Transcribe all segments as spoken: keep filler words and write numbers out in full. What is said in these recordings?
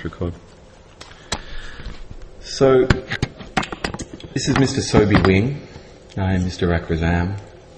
Let's record. So, this is Mister Sobi Wing. I am Mister Akrazam.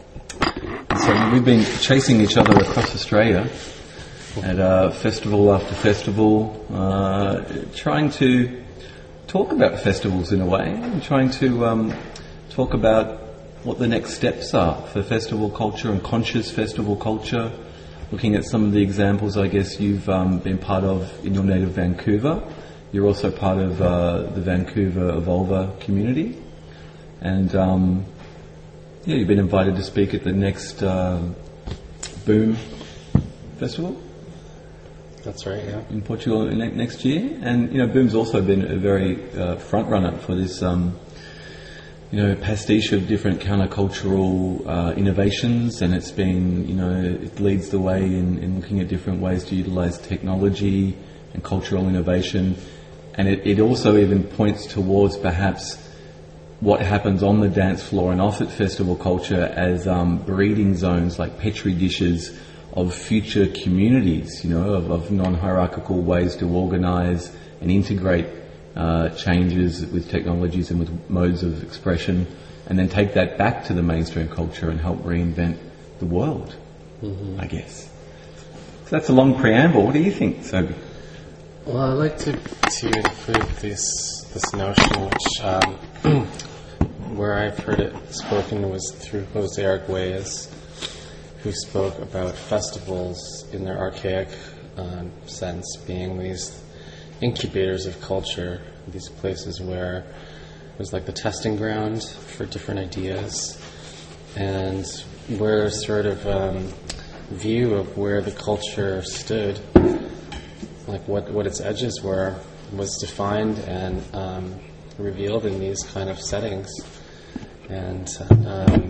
So we've been chasing each other across Australia at uh, festival after festival, uh, trying to talk about festivals in a way, and trying to um, talk about what the next steps are for festival culture and conscious festival culture, looking at some of the examples I guess you've um, been part of in your native Vancouver. You're also part of uh, the Vancouver Evolver community, and um, yeah, you've been invited to speak at the next uh, Boom Festival. That's right, yeah. In Portugal ne- next year. And, you know, Boom's also been a very uh, front runner for this, um, you know, pastiche of different countercultural uh, innovations, and it's been, you know, it leads the way in, in looking at different ways to utilise technology and cultural innovation. And it, it also even points towards perhaps what happens on the dance floor and off at festival culture as um, breeding zones, like petri dishes of future communities, you know, of, of non-hierarchical ways to organise and integrate uh, changes with technologies and with modes of expression, and then take that back to the mainstream culture and help reinvent the world, mm-hmm. I guess. So that's a long preamble. What do you think, Sobi? Well, I'd like to, to include this this notion, which um, where I've heard it spoken was through Jose Arguelles, who spoke about festivals in their archaic um, sense being these incubators of culture, these places where it was like the testing ground for different ideas, and where sort of um, view of where the culture stood, like what, what its edges were, was defined and um, revealed in these kind of settings. And um,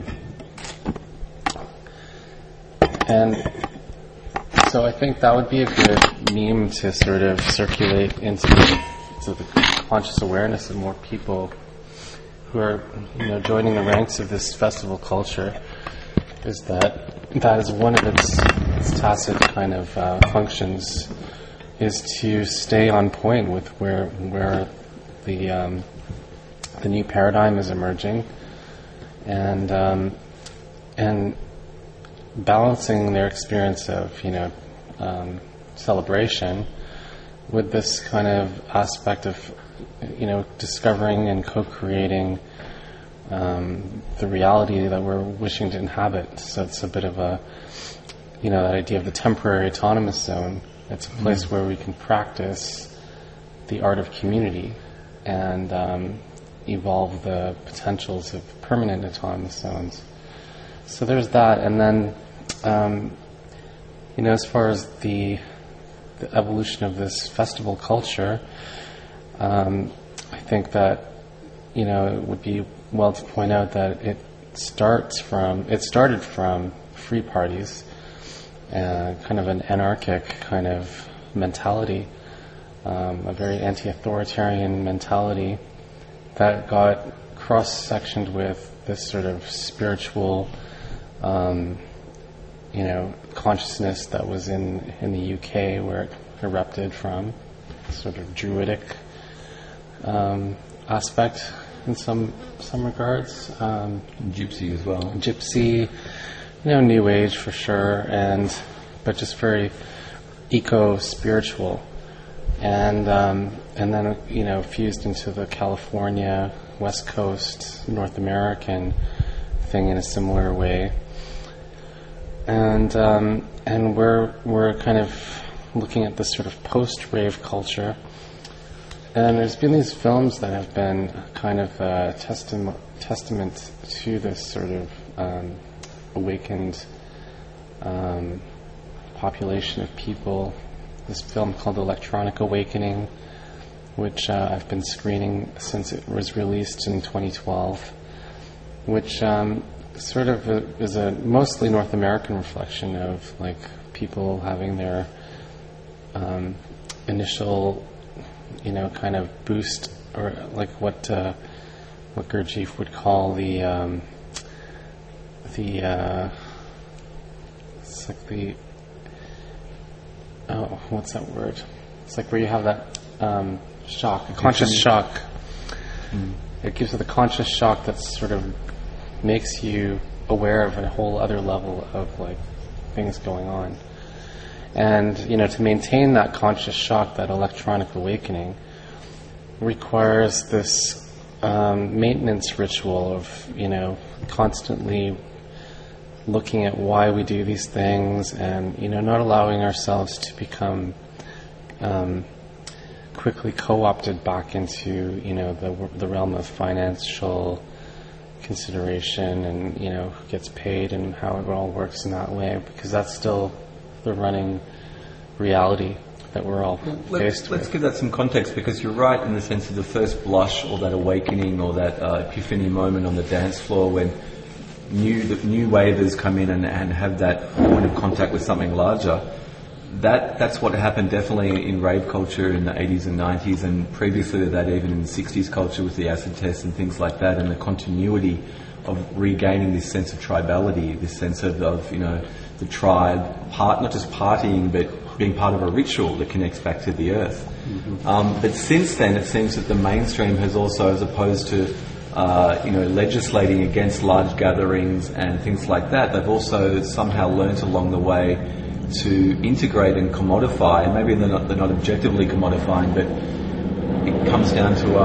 and so I think that would be a good meme to sort of circulate into the, to the conscious awareness of more people who are, you know, joining the ranks of this festival culture, is that that is one of its, its tacit kind of uh, functions, is to stay on point with where where the um, the new paradigm is emerging, and um, and balancing their experience of, you know, um, celebration with this kind of aspect of, you know, discovering and co-creating um, the reality that we're wishing to inhabit. So it's a bit of a, you know, that idea of the temporary autonomous zone. It's a place mm-hmm. where we can practice the art of community and um, evolve the potentials of permanent autonomous zones. So there's that, and then, um, you know, as far as the, the evolution of this festival culture, um, I think that, you know, it would be well to point out that it starts from, it started from free parties, uh, kind of an anarchic kind of mentality, um, a very anti-authoritarian mentality that got cross-sectioned with this sort of spiritual, um, you know, consciousness that was in, in the U K, where it erupted from, sort of druidic um, aspect in some some regards. Um, gypsy as well. Gypsy, you know, New Age for sure, and but just very eco-spiritual, and um, and then, you know, fused into the California, West Coast, North American thing in a similar way. And um, and we're we're kind of looking at this sort of post-rave culture. And there's been these films that have been kind of a testament testament to this sort of um, awakened um, population of people. This film called Electronic Awakening, which uh, I've been screening since it was released in twenty twelve, which um, sort of a, is a mostly North American reflection of, like, people having their um, initial, you know, kind of boost, or like what uh, what Gurdjieff would call the um, the uh, it's like the oh what's that word? It's like where you have that um, shock, a conscious shock. Mm. It gives it a conscious shock that sort of makes you aware of a whole other level of like things going on. And, you know, to maintain that conscious shock, that electronic awakening, requires this um, maintenance ritual of, you know, constantly looking at why we do these things and, you know, not allowing ourselves to become um, quickly co-opted back into, you know, the the realm of financial consideration and, you know, who gets paid and how it all works in that way, because that's still the running reality that we're all let's, faced with. Let's give that some context, because you're right in the sense of the first blush or that awakening or that uh, epiphany moment on the dance floor when new the new wavers come in and, and have that point of contact with something larger. That that's what happened definitely in rave culture in the eighties and nineties, and previously to that even in the sixties culture with the acid test and things like that, and the continuity of regaining this sense of tribality, this sense of, of you know the tribe part, not just partying but being part of a ritual that connects back to the earth. Mm-hmm. Um, but since then, it seems that the mainstream has also, as opposed to uh, you know legislating against large gatherings and things like that, they've also somehow learnt along the way to integrate and commodify. And maybe they're not, they're not objectively commodifying, but it comes down to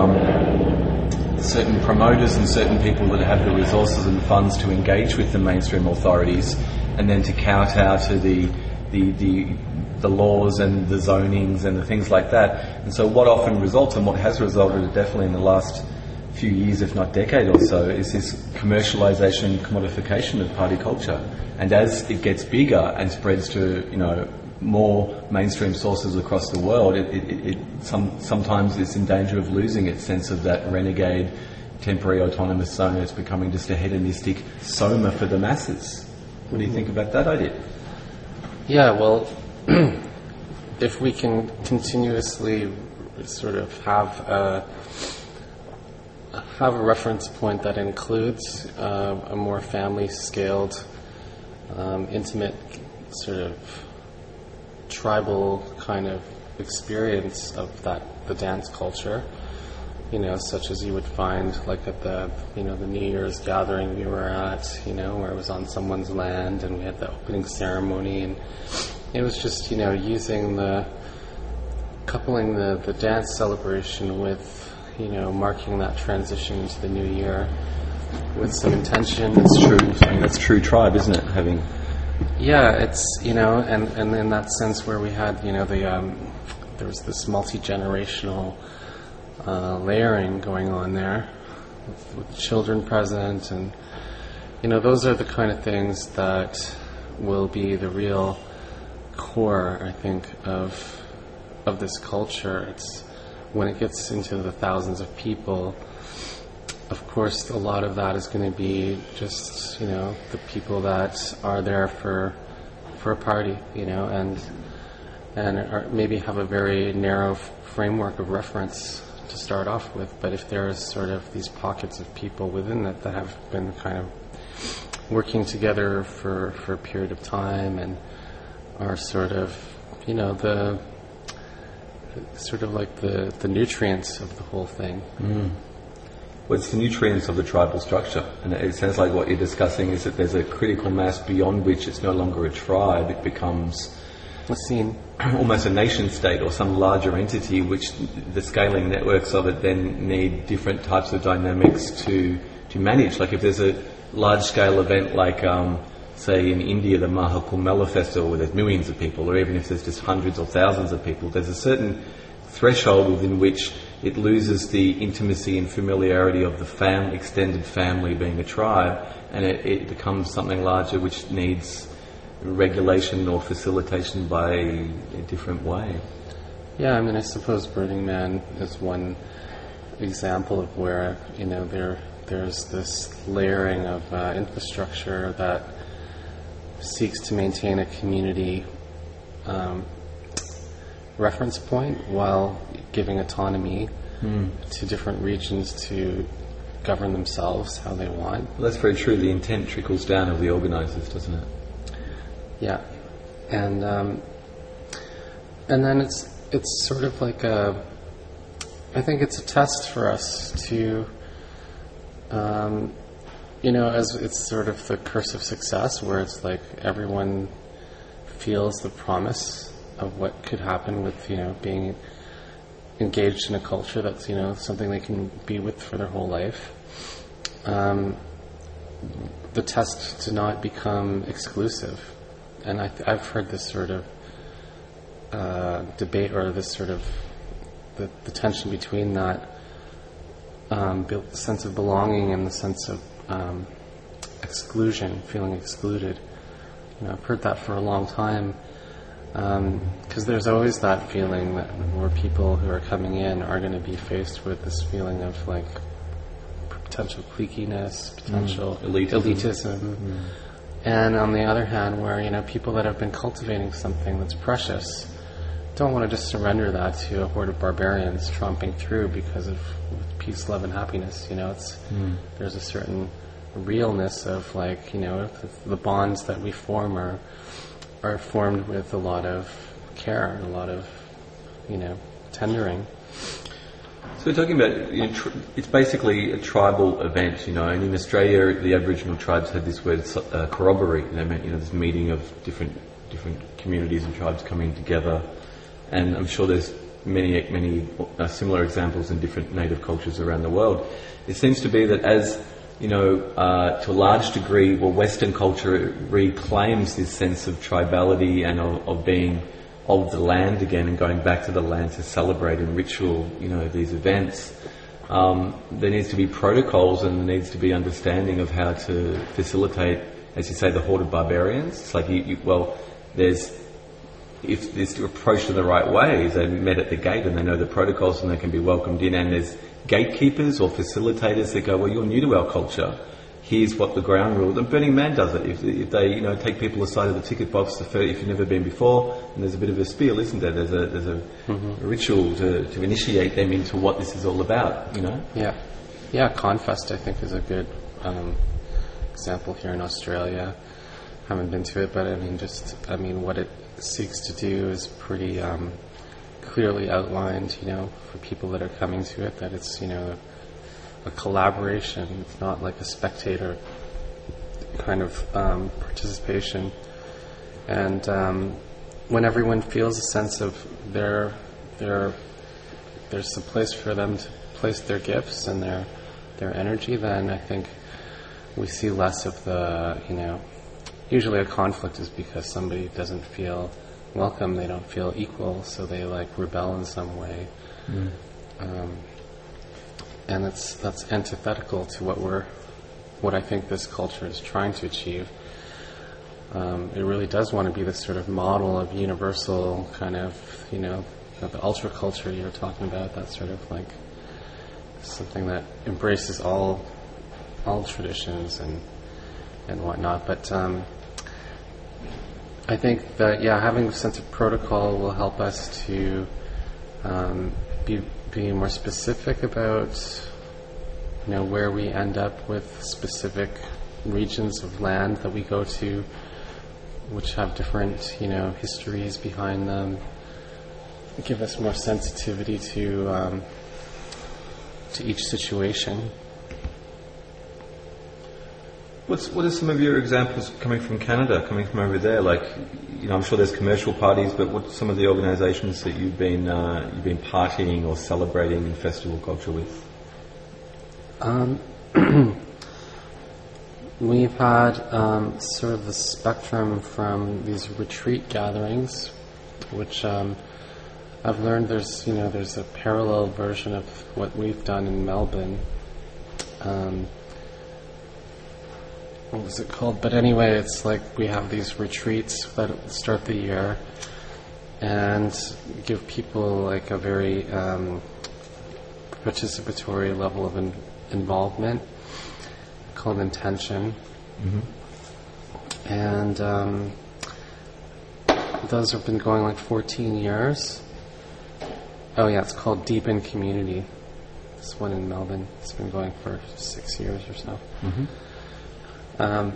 um, certain promoters and certain people that have the resources and funds to engage with the mainstream authorities, and then to kowtow to the the the the laws and the zonings and the things like that. And so what often results, and what has resulted definitely in the last few years, if not decade or so, is this commercialization and commodification of party culture. And as it gets bigger and spreads to, you know, more mainstream sources across the world, it, it, it some, sometimes it's in danger of losing its sense of that renegade, temporary autonomous zone. It's becoming just a hedonistic soma for the masses. What do you think about that idea? Yeah, well, if we can continuously sort of have a, have a reference point that includes uh, a more family-scaled, um, intimate, sort of tribal kind of experience of that the dance culture, you know, such as you would find like at the, you know, the New Year's gathering we were at, you know, where it was on someone's land and we had the opening ceremony, and it was just, you know, using the, coupling the, the dance celebration with, you know, marking that transition into the new year with some intention. That's true. I mean, that's true tribe, isn't it? Having. Yeah, it's, you know, and, and in that sense where we had, you know, the, um, there was this multi-generational uh, layering going on there with, with children present, and, you know, those are the kind of things that will be the real core, I think, of of this culture. It's when it gets into the thousands of people, of course, a lot of that is going to be just, you know, the people that are there for for a party, you know, and and are, maybe have a very narrow f- framework of reference to start off with. But if there's sort of these pockets of people within that that have been kind of working together for, for a period of time and are sort of, you know, the sort of like the, the nutrients of the whole thing. Mm. Well, it's the nutrients of the tribal structure, and it sounds like what you're discussing is that there's a critical mass beyond which it's no longer a tribe, it becomes a scene, almost a nation state or some larger entity, which the scaling networks of it then need different types of dynamics to, to manage. Like if there's a large-scale event like um, say in India, the Maha Kumbh Mela festival, where there's millions of people, or even if there's just hundreds or thousands of people, there's a certain threshold within which it loses the intimacy and familiarity of the fam- extended family being a tribe, and it, it becomes something larger which needs regulation or facilitation by a different way. Yeah, I mean, I suppose Burning Man is one example of where, you know, there there's this layering of uh, infrastructure that seeks to maintain a community um, reference point while giving autonomy mm. to different regions to govern themselves how they want. Well, that's very true. The intent trickles down of the organisers, doesn't it? Yeah, and um, and then it's it's sort of like a I think it's a test for us to, um, you know, as it's sort of the curse of success, where it's like everyone feels the promise of what could happen with, you know, being engaged in a culture that's, you know, something they can be with for their whole life. Um, the test to not become exclusive. And I th- I've heard this sort of uh, debate, or this sort of the, the tension between that um, be- sense of belonging and the sense of um, exclusion, feeling excluded. You know, I've heard that for a long time, because um, there's always that feeling that where people who are coming in are going to be faced with this feeling of like potential cliquiness, potential mm. elitism, elitism. Mm. And on the other hand, where, you know, people that have been cultivating something that's precious don't want to just surrender that to a horde of barbarians tromping through because of peace, love, and happiness. You know, it's mm. there's a certain realness of, like, you know, the, the bonds that we form are are formed with a lot of care and a lot of, you know, tendering. So we're talking about, you know, tr- it's basically a tribal event, you know, and in Australia the Aboriginal tribes had this word uh, corroboree. They meant, you know, this meeting of different different communities and tribes coming together, and I'm sure there's many many uh, similar examples in different native cultures around the world. It seems to be that as, you know, uh, to a large degree, well, Western culture reclaims this sense of tribality and of, of being of the land again and going back to the land to celebrate in ritual, you know, these events. Um, there needs to be protocols and there needs to be understanding of how to facilitate, as you say, the horde of barbarians. It's like, you, you, well, there's, if this approached in the right way, they're met at the gate and they know the protocols and they can be welcomed in, and there's gatekeepers or facilitators that go, well, you're new to our culture. Here's what the ground rule. And Burning Man does it. If, if they, you know, take people aside of the ticket box, the fir- if you've never been before, and there's a bit of a spiel, isn't there? There's a there's a, mm-hmm. a ritual to, to initiate them into what this is all about. You know. Yeah, yeah. Confest, I think, is a good um, example here in Australia. Haven't been to it, but I mean, just I mean, what it seeks to do is pretty um, clearly outlined. You know, for people that are coming to it, that it's, you know, a collaboration. It's not like a spectator kind of um, participation. And um, when everyone feels a sense of their, their, there's a place for them to place their gifts and their their energy, then I think we see less of the, you know, usually a conflict is because somebody doesn't feel welcome, they don't feel equal, so they like rebel in some way. Mm. Um, And that's that's antithetical to what we're, what I think this culture is trying to achieve. Um, it really does want to be this sort of model of universal kind of, you know, the ultra culture you were talking about. That sort of like something that embraces all all traditions and and whatnot. But um, I think that, yeah, having a sense of protocol will help us to um, be. be more specific about, you know, where we end up with specific regions of land that we go to, which have different, you know, histories behind them. Give us more sensitivity to um, to each situation. What's what are some of your examples coming from Canada, coming from over there? Like, you know, I'm sure there's commercial parties, but what are some of the organisations that you've been uh, you've been partying or celebrating in festival culture with? Um, we've had um, sort of the spectrum from these retreat gatherings, which um, I've learned there's, you know, there's a parallel version of what we've done in Melbourne. Um, What was it called? But anyway, it's like we have these retreats that start the year and give people like a very um, participatory level of in- involvement called intention. Mm-hmm. And um, those have been going like fourteen years. Oh yeah, it's called Deep in Community. This one in Melbourne. It's been going for six years or so. Mm-hmm. Um,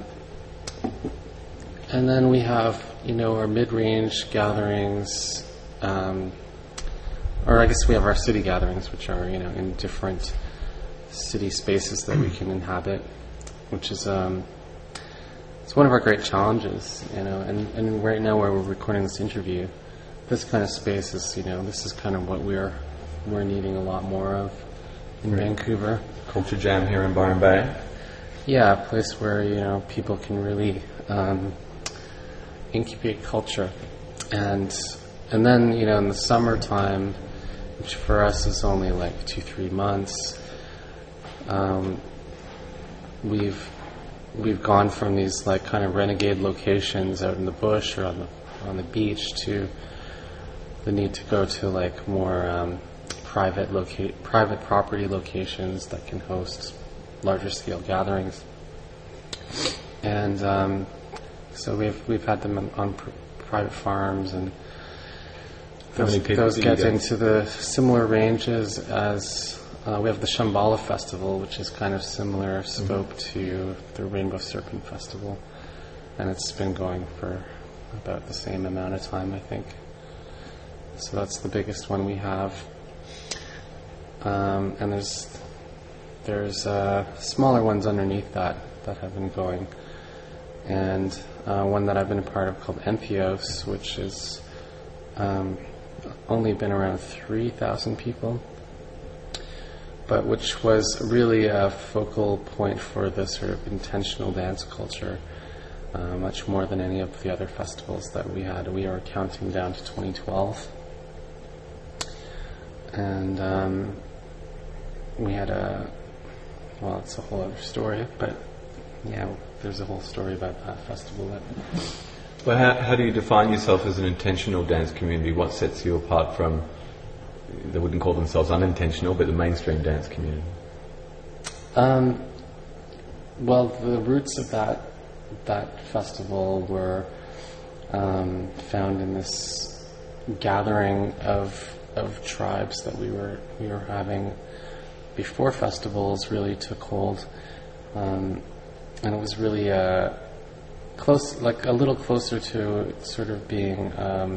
and then we have, you know, our mid-range gatherings, um, or I guess we have our city gatherings, which are, you know, in different city spaces that we can inhabit, which is, um, it's one of our great challenges, you know, and, and right now where we're recording this interview, this kind of space is, you know, this is kind of what we're, we're needing a lot more of in Right. Vancouver. Culture Jam here in Byron Bay. Yeah, a place where, you know, people can really um, incubate culture. And and then, you know, in the summertime, which for us is only like two, three months, um, we've we've gone from these like kind of renegade locations out in the bush or on the on the beach to the need to go to like more um, private loca- private property locations that can host larger scale gatherings. And um, so we've we've had them on, on pr- private farms, and How many those, people those do you get get? into the similar ranges as uh, we have the Shambhala Festival, which is kind of similar scope Mm-hmm. to the Rainbow Serpent Festival, and it's been going for about the same amount of time, I think. So that's the biggest one we have. Um, and there's there's uh, smaller ones underneath that that have been going, and uh, one that I've been a part of called Entheos, which is um, only been around three thousand people, but which was really a focal point for the sort of intentional dance culture, uh, much more than any of the other festivals that we had. We are counting down to twenty twelve. And um, we had a, well, it's a whole other story, but yeah, there's a whole story about that festival. That Well, how, how do you define yourself as an intentional dance community? What sets you apart from, they wouldn't call themselves unintentional, but the mainstream dance community? Um, well, the roots of that that festival were um, found in this gathering of of tribes that we were we were having before festivals really took hold, um, and it was really uh, close, like a little closer to sort of being um,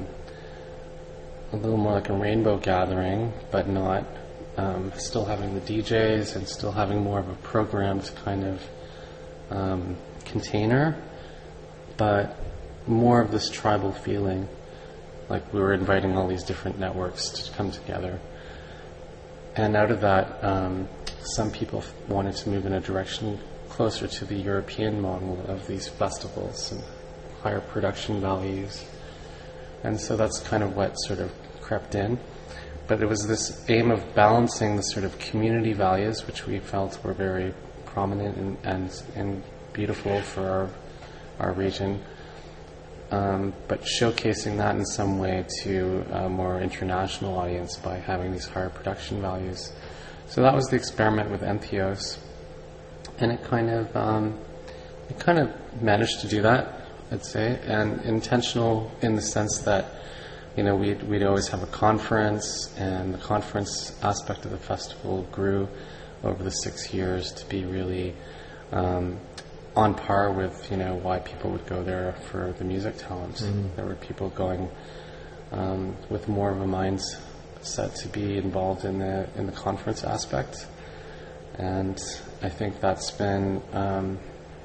a little more like a rainbow gathering, but not um, still having the D Js and still having more of a programmed kind of um, container, but more of this tribal feeling. Like we were inviting all these different networks to come together. And out of that, um, some people f- wanted to move in a direction closer to the European model of these festivals and higher production values. And so that's kind of what sort of crept in. But it was this aim of balancing the sort of community values, which we felt were very prominent and, and, and beautiful for our, our region, Um, but showcasing that in some way to a more international audience by having these higher production values. So that was the experiment with Entheos, and it kind of um, it kind of managed to do that, I'd say, and intentional in the sense that, you know, we'd we'd always have a conference, and the conference aspect of the festival grew over the six years to be really Um, on par with, you know, why people would go there for the music talent. Mm-hmm. There were people going um, with more of a mindset to be involved in the in the conference aspect, and I think that's been um,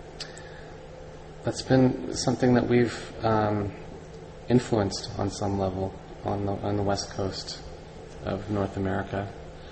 that's been something that we've um, influenced on some level on the on the west coast of North America.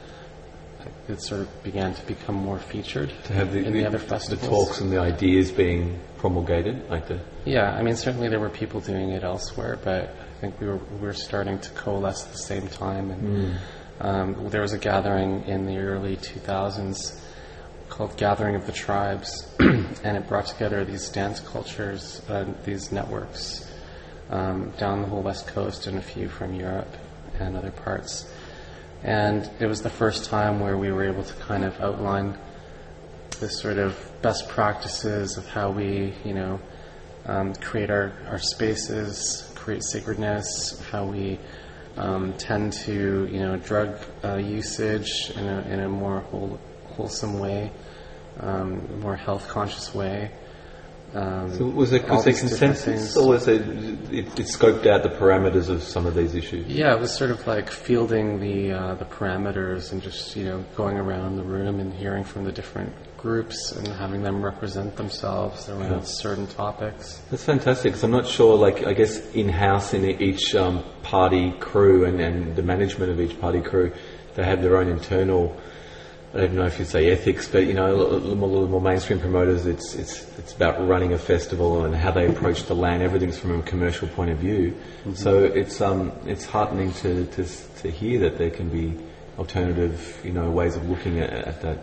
It sort of began to become more featured To have the, in the, the other the festivals. talks and the ideas being promulgated, like the... Yeah, I mean, certainly there were people doing it elsewhere, but I think we were we were starting to coalesce at the same time. And Mm. um, there was a gathering in the early two thousands called Gathering of the Tribes, and it brought together these dance cultures, uh, these networks um, down the whole West Coast and a few from Europe and other parts. And it was the first time where we were able to kind of outline this sort of best practices of how we, you know, um, create our, our spaces, create sacredness, how we um, tend to, you know, drug uh, usage in a, in a more whole, wholesome way, um, more health conscious way, Um, So was there, all was there these different consensus, things. or was there, it, it scoped out the parameters of some of these issues? Yeah, it was sort of like fielding the uh, the parameters and just, you know, going around the room and hearing from the different groups and having them represent themselves around Yeah. certain topics. That's fantastic, because I'm not sure, like, I guess in-house in each um, party crew and, and the management of each party crew, they have their own internal, I don't know if you'd say ethics, but, you know, a little more, a little more mainstream promoters, it's, it's, it's about running a festival and how they approach the land. Everything's from a commercial point of view. Mm-hmm. So it's, um, it's heartening to, to, to hear that there can be alternative, you know, ways of looking at, at that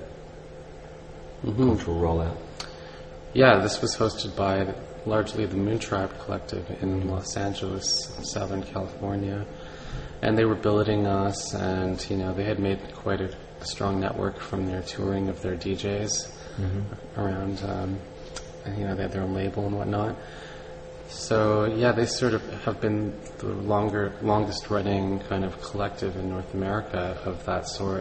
mm-hmm. cultural rollout. Yeah, this was hosted by largely the Moon Tribe Collective in Los Angeles, Southern California. And they were billeting us, and, you know, they had made quite a strong network from their touring of their D Js mm-hmm. around, um, and, you know, they had their own label and whatnot. So, yeah, they sort of have been the longer, longest running kind of collective in North America of that sort.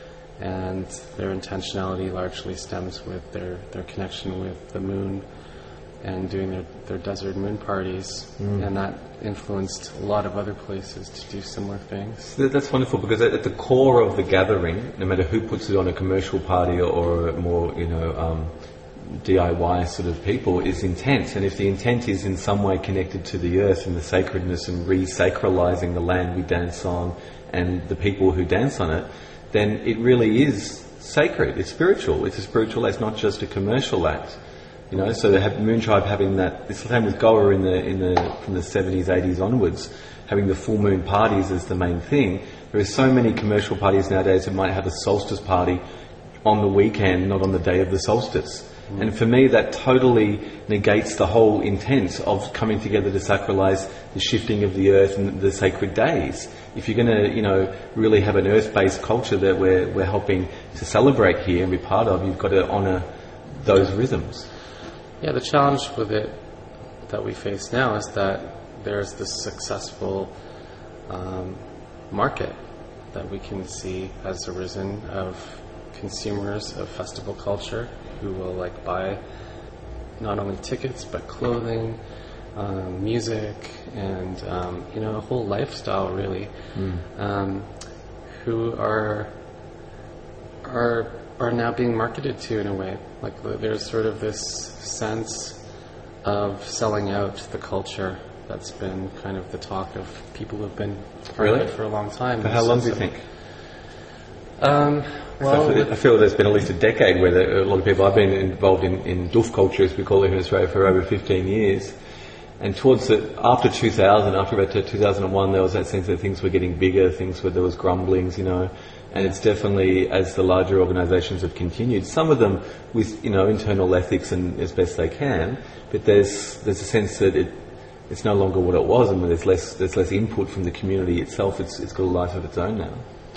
And their intentionality largely stems with their, their connection with the moon and doing their, their desert moon parties. Mm. And that influenced a lot of other places to do similar things. That's wonderful, because at the core of the gathering, no matter who puts it on, a commercial party or a more, you know, um, D I Y sort of people, is intent. And if the intent is in some way connected to the earth and the sacredness and re-sacralizing the land we dance on and the people who dance on it, then it really is sacred. It's spiritual. It's a spiritual act, not just a commercial act. You know, so they have Moon Tribe having that. It's the same with Goa in the in the from the seventies, eighties onwards, having the full moon parties as the main thing. There are so many commercial parties nowadays that might have a solstice party on the weekend, not on the day of the solstice. Mm. And for me, that totally negates the whole intent of coming together to sacralise the shifting of the earth and the sacred days. If you're going to, you know, really have an earth-based culture that we're we're helping to celebrate here and be part of, you've got to honour those rhythms. Yeah, the challenge with it that we face now is that there's this successful um, market that we can see has arisen of consumers of festival culture who will like buy not only tickets but clothing, um, music, and um, you know, a whole lifestyle really, mm. um, who are are are now being marketed to in a way. Like there's sort of this sense of selling out the culture that's been kind of the talk of people who've been part really? of it for a long time. For how long do you think? Um, well, I feel, I feel there's been at least a decade where there, a lot of people. I've been involved in, in doof culture, as we call it in Australia, for over fifteen years. And towards the, after two thousand, after about two thousand one, there was that sense that things were getting bigger, things where there was grumblings, you know. And it's definitely, as the larger organisations have continued, some of them with, you know, internal ethics and as best they can, but there's there's a sense that it it's no longer what it was, and there's less there's less input from the community itself. It's it's got a life of its own now.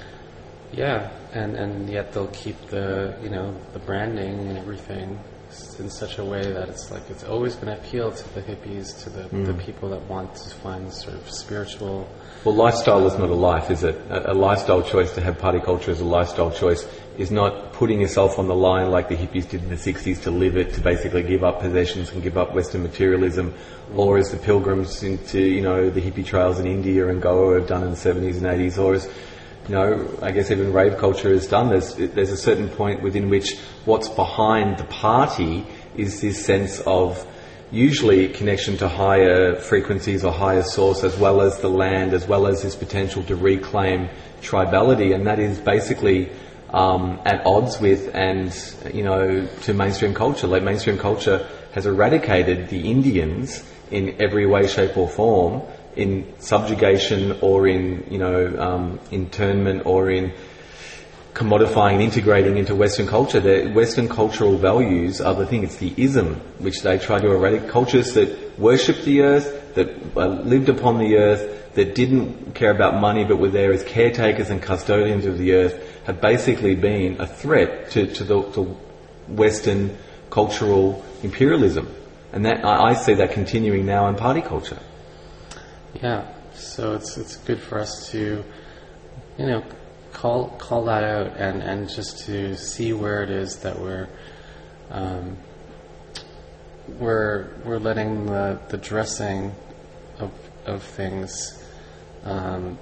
Yeah, and, and yet they'll keep the, you know, the branding and everything in such a way that it's like it's always going to appeal to the hippies, to the, mm. the people that want to find sort of spiritual. Well, lifestyle is not a life, is it? A, a lifestyle choice, to have party culture as a lifestyle choice, is not putting yourself on the line like the hippies did in the sixties to live it, to basically give up possessions and give up Western materialism, mm. or as the pilgrims into, you know, the hippie trails in India and Goa have done in the seventies and eighties, or as, you know, I guess even rave culture has done. There's, there's a certain point within which what's behind the party is this sense of usually connection to higher frequencies or higher source, as well as the land, as well as this potential to reclaim tribality, and that is basically um, at odds with and, you know, to mainstream culture. Like mainstream culture has eradicated the Indians in every way, shape or form, in subjugation or in, you know, um, internment or in commodifying and integrating into Western culture. The Western cultural values are the thing. It's the ism which they try to eradicate. Cultures that worshipped the earth, that uh, lived upon the earth, that didn't care about money but were there as caretakers and custodians of the earth, have basically been a threat to, to the to Western cultural imperialism. And that I, I see that continuing now in party culture. Yeah, so it's it's good for us to, you know, call call that out and, and just to see where it is that we're um, we're we're letting the, the dressing of of things um,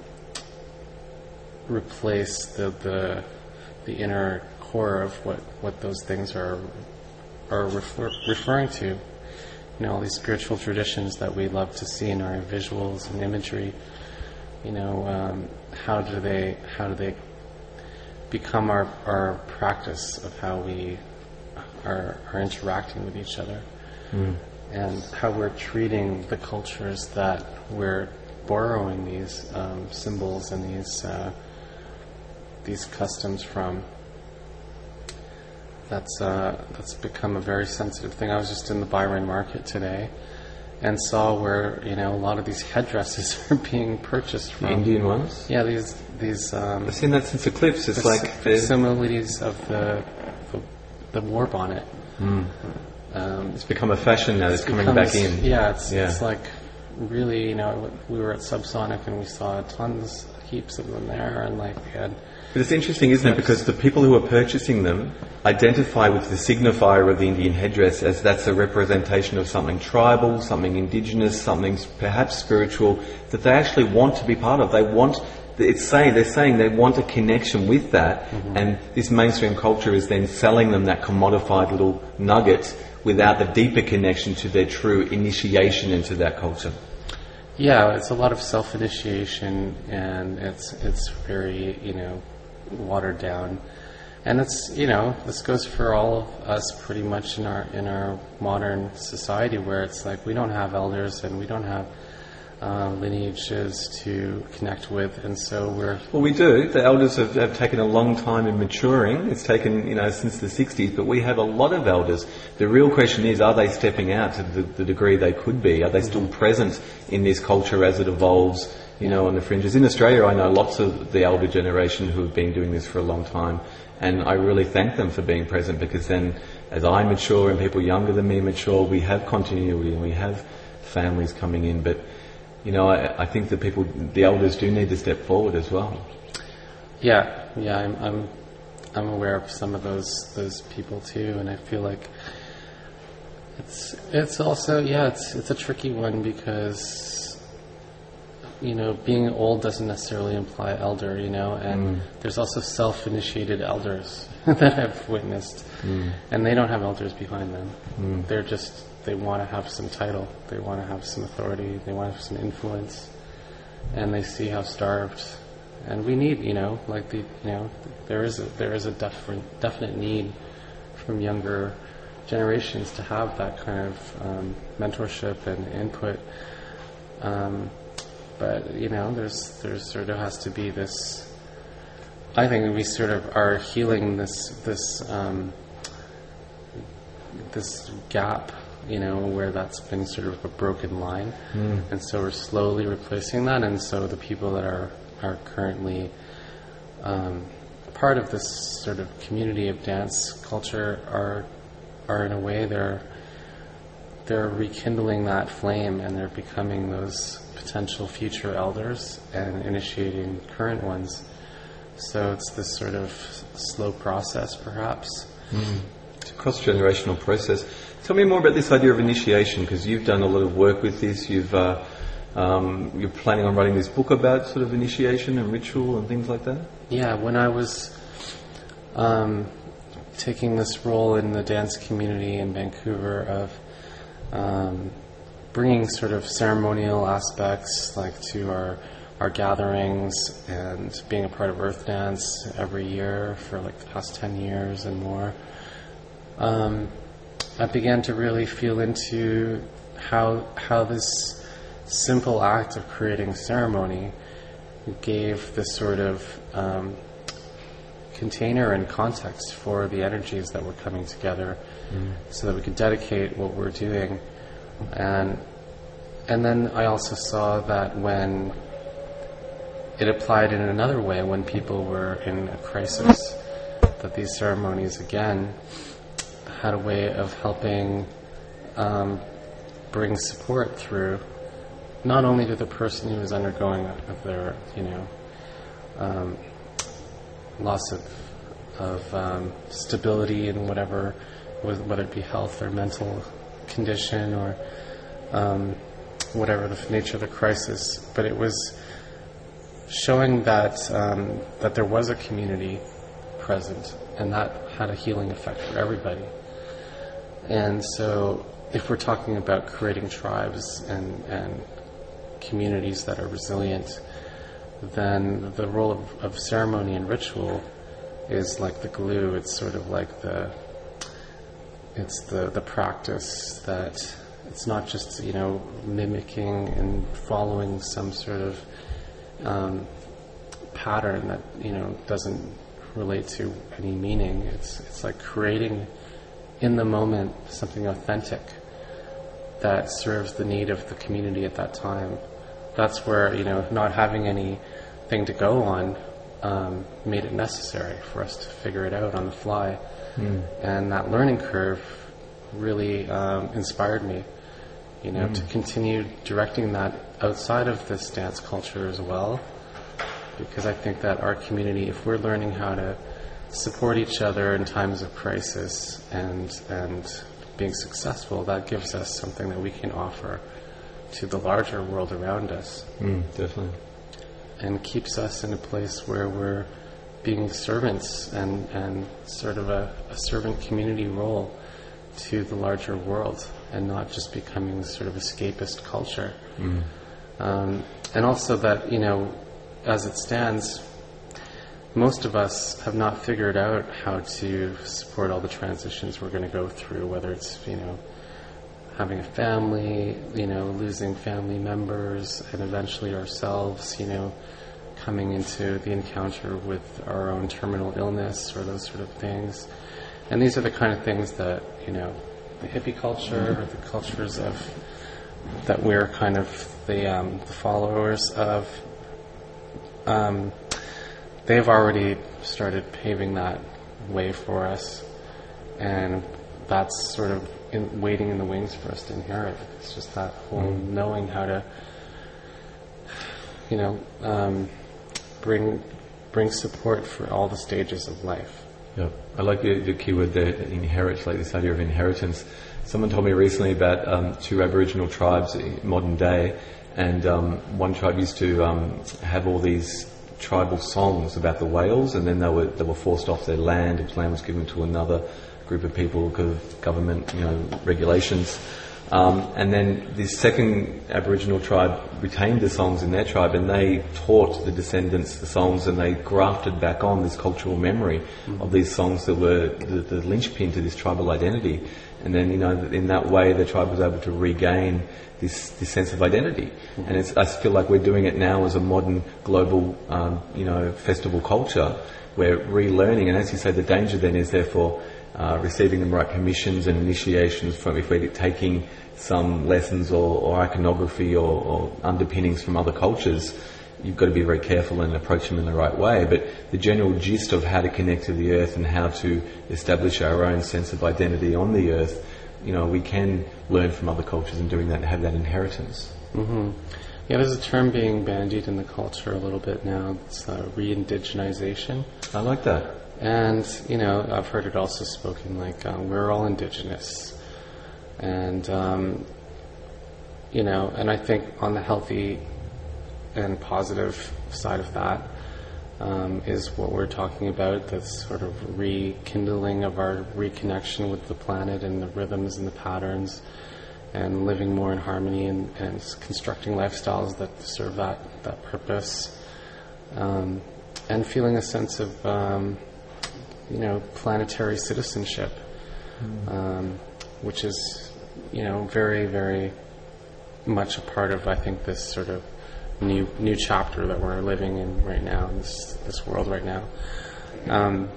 replace the, the the inner core of what, what those things are are refer, referring to. You know, all these spiritual traditions that we love to see in our visuals and imagery. You know, um, how do they how do they become our our practice of how we are are interacting with each other, mm. and how we're treating the cultures that we're borrowing these um, symbols and these uh, these customs from. That's uh, that's become a very sensitive thing. I was just in the Byron market today, and saw where, you know, a lot of these headdresses are being purchased from. The Indian ones? Yeah, these these. Um, I've seen that since Eclipse. It's like facsimiles of the, the the war bonnet. Mm. Um, it's become a fashion now. It's, it's coming becomes, back in. Yeah, it's yeah. it's like really, you know, we were at Subsonic and we saw tons, heaps of them there, and like we had. But it's interesting, isn't it? Because the people who are purchasing them identify with the signifier of the Indian headdress as that's a representation of something tribal, something indigenous, something perhaps spiritual, that they actually want to be part of. They want, it's saying, they're saying they want a connection with that, mm-hmm. and this mainstream culture is then selling them that commodified little nugget without the deeper connection to their true initiation into that culture. Yeah, it's a lot of self-initiation, and it's it's very, you know, watered down, and it's, you know, this goes for all of us pretty much in our in our modern society, where it's like we don't have elders and we don't have uh, lineages to connect with, and so we're well, we do. The elders have, have taken a long time in maturing. It's taken, you know, since the sixties, but we have a lot of elders. The real question is, are they stepping out to the, the degree they could be? Are they still mm-hmm. present in this culture as it evolves? You know, on the fringes. In Australia, I know lots of the elder generation who have been doing this for a long time, and I really thank them for being present, because then, as I mature and people younger than me mature, we have continuity and we have families coming in. But, you know, I, I think that people, the elders, do need to step forward as well. Yeah, yeah, I'm, I'm, I'm aware of some of those those people too, and I feel like it's it's also yeah, it's it's a tricky one, because, you know, being old doesn't necessarily imply elder, you know, and mm. there's also self-initiated elders that I've witnessed, mm. and they don't have elders behind them. Mm. They're just, they want to have some title, they want to have some authority, they want to have some influence, and they see how starved. And we need, you know, like the, you know, there is a, there is a definite, definite need from younger generations to have that kind of um, mentorship and input. Um, But, you know, there's there's sort of has to be this. I think we sort of are healing this this um, this gap, you know, where that's been sort of a broken line, mm. and so we're slowly replacing that. And so the people that are are currently um, part of this sort of community of dance culture are are in a way they're they're rekindling that flame, and they're becoming those potential future elders and initiating current ones. So it's this sort of slow process, perhaps. Mm. It's a cross-generational process. Tell me more about this idea of initiation, because you've done a lot of work with this. You've uh, um, you're planning on writing this book about sort of initiation and ritual and things like that. Yeah, when I was um, taking this role in the dance community in Vancouver of um, bringing sort of ceremonial aspects like to our our gatherings, and being a part of Earth Dance every year for like the past ten years and more, um, I began to really feel into how how this simple act of creating ceremony gave this sort of um, container and context for the energies that were coming together, mm. so that we could dedicate what we're doing. And and then I also saw that when it applied in another way, when people were in a crisis, that these ceremonies again had a way of helping um, bring support through, not only to the person who was undergoing of their, you know, um, loss of of um, stability in whatever, whether it be health or mental condition or um, whatever the nature of the crisis, but it was showing that um, that there was a community present, and that had a healing effect for everybody. And so if we're talking about creating tribes and, and communities that are resilient, then the role of, of ceremony and ritual is like the glue. It's sort of like the it's the, the practice that it's not just, you know, mimicking and following some sort of um, pattern that, you know, doesn't relate to any meaning. It's it's like creating in the moment something authentic that serves the need of the community at that time. That's where, you know, not having anything to go on um, made it necessary for us to figure it out on the fly. Mm. And that learning curve really um, inspired me, you know, mm. to continue directing that outside of this dance culture as well. Because I think that our community, if we're learning how to support each other in times of crisis and and being successful, that gives us something that we can offer to the larger world around us. Mm, definitely. And keeps us in a place where we're being servants and, and sort of a, a servant community role to the larger world, and not just becoming sort of escapist culture. Mm. Um, and also that, you know, as it stands, most of us have not figured out how to support all the transitions we're going to go through, whether it's, you know, having a family, you know, losing family members, and eventually ourselves, you know, coming into the encounter with our own terminal illness or those sort of things. And these are the kind of things that, you know, the hippie culture or the cultures of that we're kind of the, um, the followers of, um, they've already started paving that way for us, and that's sort of in, waiting in the wings for us to inherit. It's just that whole mm. knowing how to, you know, um, bring bring support for all the stages of life. Yeah, I like the, the key word there, inherit, like this idea of inheritance. Someone told me recently about um, two Aboriginal tribes in modern day, and um, one tribe used to um, have all these tribal songs about the whales, and then they were they were forced off their land. If land was given to another group of people because of government, you know, regulations. Um, and then the second Aboriginal tribe retained the songs in their tribe, and they taught the descendants the songs, and they grafted back on this cultural memory mm-hmm. of these songs that were the, the linchpin to this tribal identity. And then, you know, in that way, the tribe was able to regain this, this sense of identity. Mm-hmm. And it's, I feel like we're doing it now as a modern global, um, you know, festival culture. We're relearning, and as you say, the danger then is therefore uh, receiving the right permissions and initiations from, if we're taking some lessons or, or iconography or, or underpinnings from other cultures, you've got to be very careful and approach them in the right way. But the general gist of how to connect to the earth and how to establish our own sense of identity on the earth, you know, we can learn from other cultures in doing that and have that inheritance. Mm-hmm. Yeah, there's a term being bandied in the culture a little bit now. It's uh, re-indigenization. I like that. And, you know, I've heard it also spoken like, um, we're all indigenous. And, um, you know, and I think on the healthy and positive side of that um, is what we're talking about, this sort of rekindling of our reconnection with the planet and the rhythms and the patterns, and living more in harmony and, and constructing lifestyles that serve that, that purpose, um, and feeling a sense of, um, you know, planetary citizenship, mm. um, which is, you know, very, very much a part of, I think, this sort of new new chapter that we're living in right now, in this, this world right now. Um,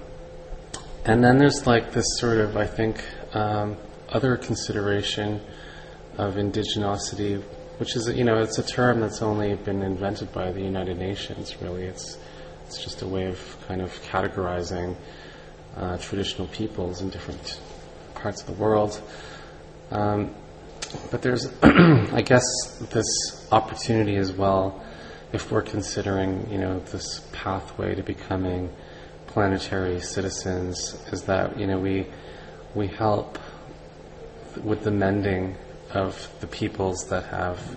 and then there's like this sort of, I think, um, other consideration of indigenosity, which is, you know, it's a term that's only been invented by the United Nations, really. It's it's just a way of kind of categorizing uh, traditional peoples in different parts of the world. Um, but there's, I guess, this opportunity as well, if we're considering, you know, this pathway to becoming planetary citizens, is that, you know, we we help with the mending of the peoples that have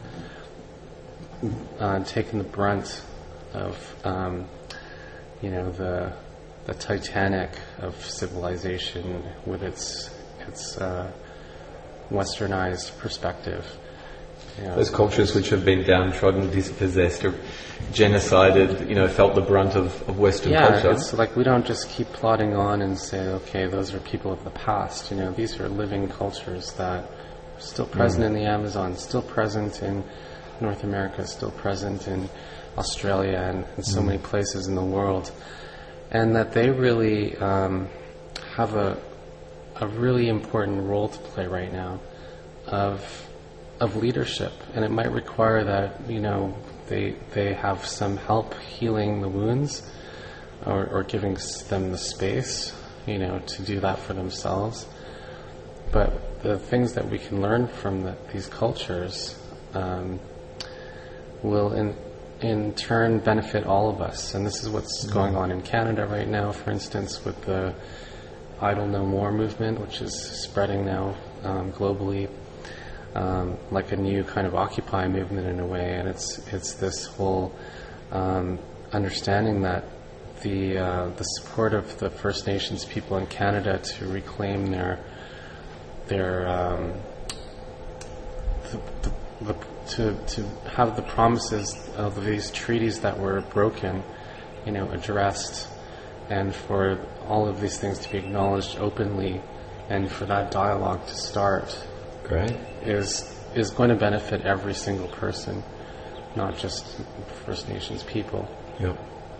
uh, taken the brunt of, um, you know, the the Titanic of civilization with its its uh, westernized perspective. You know, those cultures which have been downtrodden, dispossessed, or genocided, you know, felt the brunt of, of Western yeah, culture. It's like we don't just keep plodding on and say, okay, those are people of the past. You know, these are living cultures that are still present mm. in the Amazon, still present in North America, still present in Australia and, and so mm. many places in the world. And that they really um, have a a really important role to play right now of of leadership, and it might require that, you know, they they have some help healing the wounds, or, or giving them the space, you know, to do that for themselves. But the things that we can learn from the, these cultures um, will in in turn benefit all of us, and this is what's mm-hmm. going on in Canada right now, for instance, with the Idle No More movement, which is spreading now um, globally. Um, like a new kind of Occupy movement in a way, and it's it's this whole um, understanding that the uh, the support of the First Nations people in Canada to reclaim their their um, the, the, the, to to have the promises of these treaties that were broken, you know, addressed, and for all of these things to be acknowledged openly, and for that dialogue to start. Great. Is is going to benefit every single person, not just First Nations people. Yep.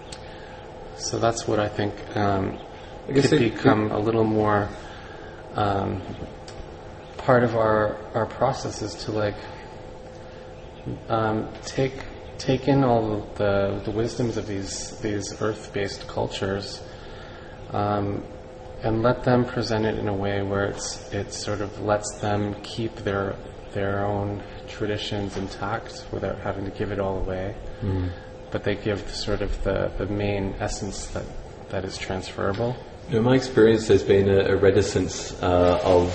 So that's what I think um, I guess could it, become it, a little more um, part of our our process, is to like um, take take in all the the wisdoms of these these earth-based cultures. Um, And let them present it in a way where it's it sort of lets them keep their their own traditions intact without having to give it all away. Mm. But they give sort of the, the main essence that, that is transferable. In my experience, there's been a, a reticence uh, of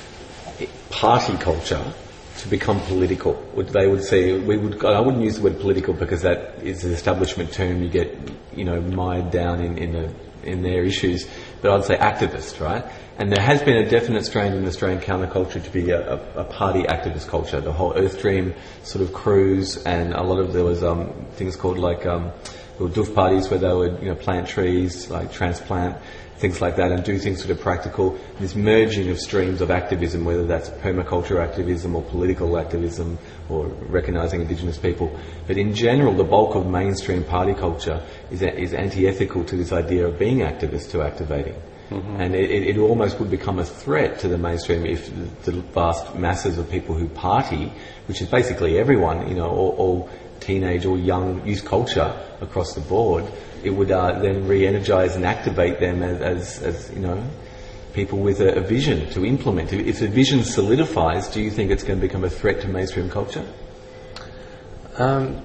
party culture to become political. They would say, we would. I wouldn't use the word political because that is an establishment term. You get, you know, mired down in in, a, in their issues. But I'd say activist, right? And there has been a definite strain in Australian counterculture to be a, a, a party activist culture. The whole Earth Dream sort of cruise, and a lot of there was um, things called like um, there were doof parties where they would, you know, plant trees, like transplant, things like that, and do things sort of practical. This merging of streams of activism, whether that's permaculture activism or political activism or recognising Indigenous people. But in general, the bulk of mainstream party culture is is anti-ethical to this idea of being activist to activating. Mm-hmm. And it, it almost would become a threat to the mainstream if the, the vast masses of people who party, which is basically everyone, you know, all, all teenage or young youth culture across the board, it would uh, then re-energise and activate them as, as, as you know, people with a, a vision to implement. If the vision solidifies, do you think it's going to become a threat to mainstream culture? Um,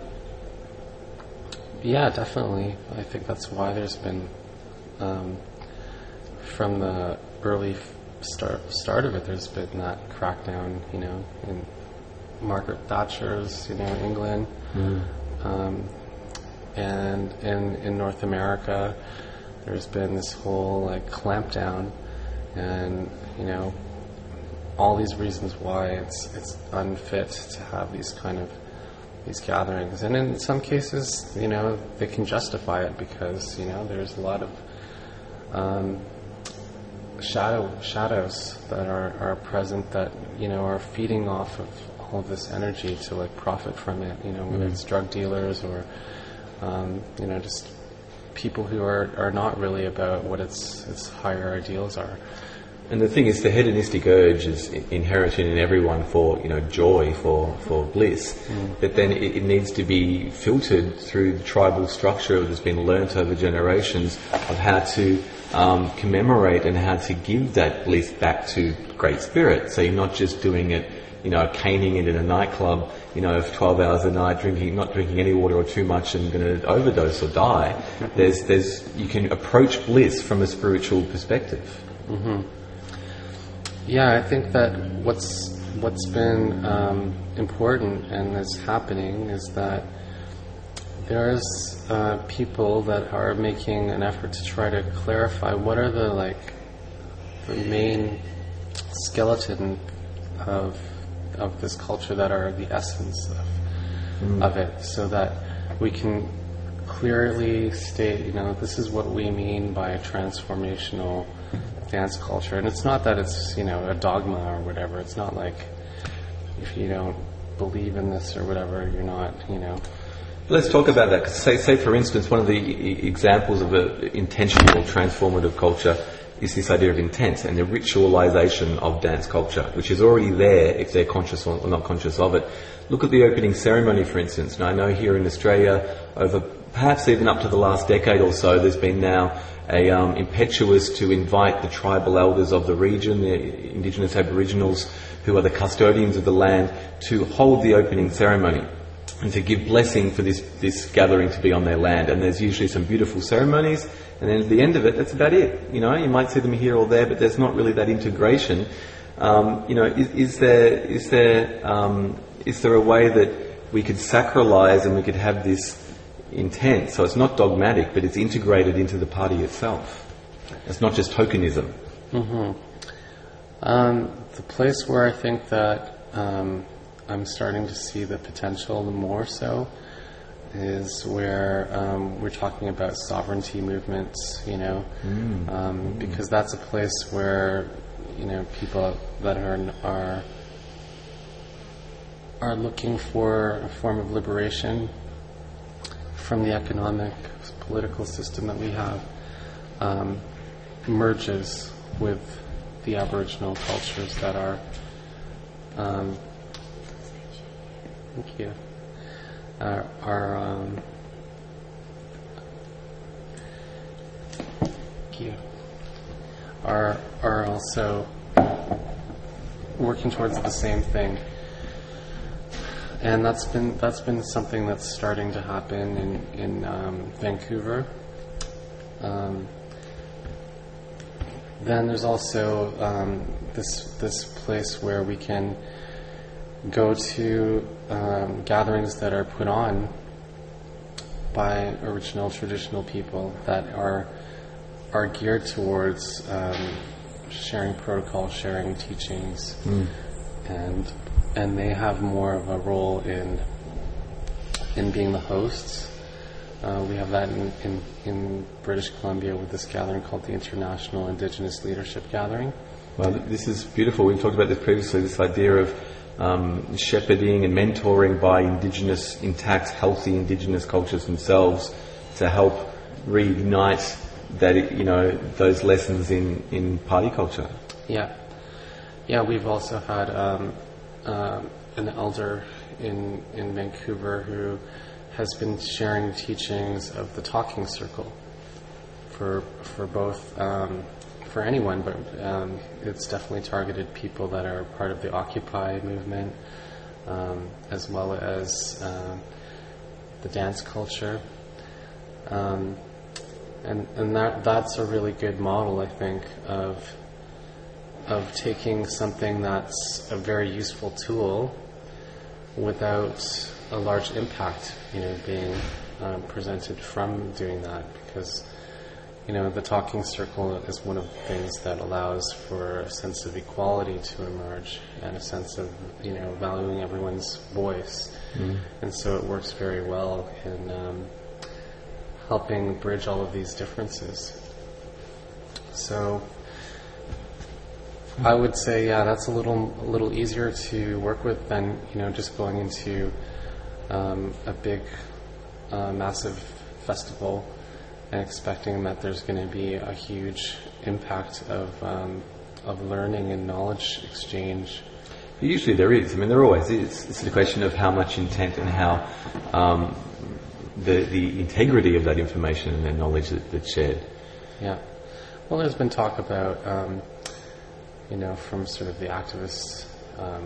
yeah, definitely. I think that's why there's been, um, from the early start start of it, there's been that crackdown, you know, in Margaret Thatcher's, you know, England. Mm. Um, and in in North America, there's been this whole like clampdown, and you know, all these reasons why it's it's unfit to have these kind of these gatherings. And in some cases, you know, they can justify it because, you know, there's a lot of um, shadow shadows that are, are present that, you know, are feeding off of all of this energy to like profit from it, you know, whether mm. it's drug dealers or um, you know, just people who are, are not really about what its its higher ideals are. And the thing is, the hedonistic urge is inherent in everyone for, you know, joy, for, for bliss. Mm. But then it, it needs to be filtered through the tribal structure that's been learnt over generations of how to um, commemorate and how to give that bliss back to Great Spirit. So you're not just doing it, you know, caning it in a nightclub, you know, for twelve hours a night, drinking, not drinking any water or too much and going to overdose or die. Mm-hmm. There's, there's, you can approach bliss from a spiritual perspective. Mm-hmm. Yeah, I think that what's what's been um, important and is happening is that there's uh, people that are making an effort to try to clarify what are the like the main skeleton of of this culture that are the essence of mm. of it, so that we can clearly state, you know, this is what we mean by a transformational dance culture. And it's not that it's, you know, a dogma or whatever. It's not like if you don't believe in this or whatever, you're not, you know. Let's talk about that. 'Cause say, say, for instance, one of the e- examples of an intentional transformative culture is this idea of intent and the ritualization of dance culture, which is already there if they're conscious or not conscious of it. Look at the opening ceremony, for instance. Now, I know here in Australia, over perhaps even up to the last decade or so, there's been now a um, impetuous to invite the tribal elders of the region, the Indigenous Aboriginals, who are the custodians of the land, to hold the opening ceremony and to give blessing for this, this gathering to be on their land. And there's usually some beautiful ceremonies, and then at the end of it, that's about it. You know, you might see them here or there, but there's not really that integration. Um, you know, is, is there is there um, is there a way that we could sacralize and we could have this intent, so it's not dogmatic, but it's integrated into the party itself? It's not just tokenism. Mm-hmm. Um, the place where I think that um, I'm starting to see the potential more so is where um, we're talking about sovereignty movements, you know, mm. Um, mm. because that's a place where, you know, people that are are are looking for a form of liberation from the economic, political system that we have, um, merges with the Aboriginal cultures that are um, thank you are, are um, thank you are are also working towards the same thing. And that's been that's been something that's starting to happen in in um, Vancouver. Um, then there's also um, this this place where we can go to um, gatherings that are put on by original traditional people that are are geared towards um, sharing protocol, sharing teachings, mm. and. And they have more of a role in in being the hosts. Uh, we have that in, in, in British Columbia with this gathering called the International Indigenous Leadership Gathering. Well, this is beautiful. We've talked about this previously, this idea of um, shepherding and mentoring by indigenous, intact, healthy indigenous cultures themselves to help reignite that, you know, those lessons in, in party culture. Yeah. Yeah, we've also had... Um, Um, an elder in in Vancouver who has been sharing teachings of the talking circle for for both um, for anyone, but um, it's definitely targeted people that are part of the Occupy movement, um, as well as um, the dance culture, um, and and that that's a really good model, I think, of. of taking something that's a very useful tool without a large impact, you know, being um, presented from doing that. Because, you know, the talking circle is one of the things that allows for a sense of equality to emerge and a sense of, you know, valuing everyone's voice. Mm. And so it works very well in um, helping bridge all of these differences. So I would say, yeah, that's a little a little easier to work with than, you know, just going into um, a big, uh, massive festival and expecting that there's going to be a huge impact of um, of learning and knowledge exchange. Usually there is. I mean, there always is. It's a question of how much intent and how um, the the integrity of that information and that knowledge that, that's shared. Yeah. Well, there's been talk about. Um, you know, from sort of the activist um,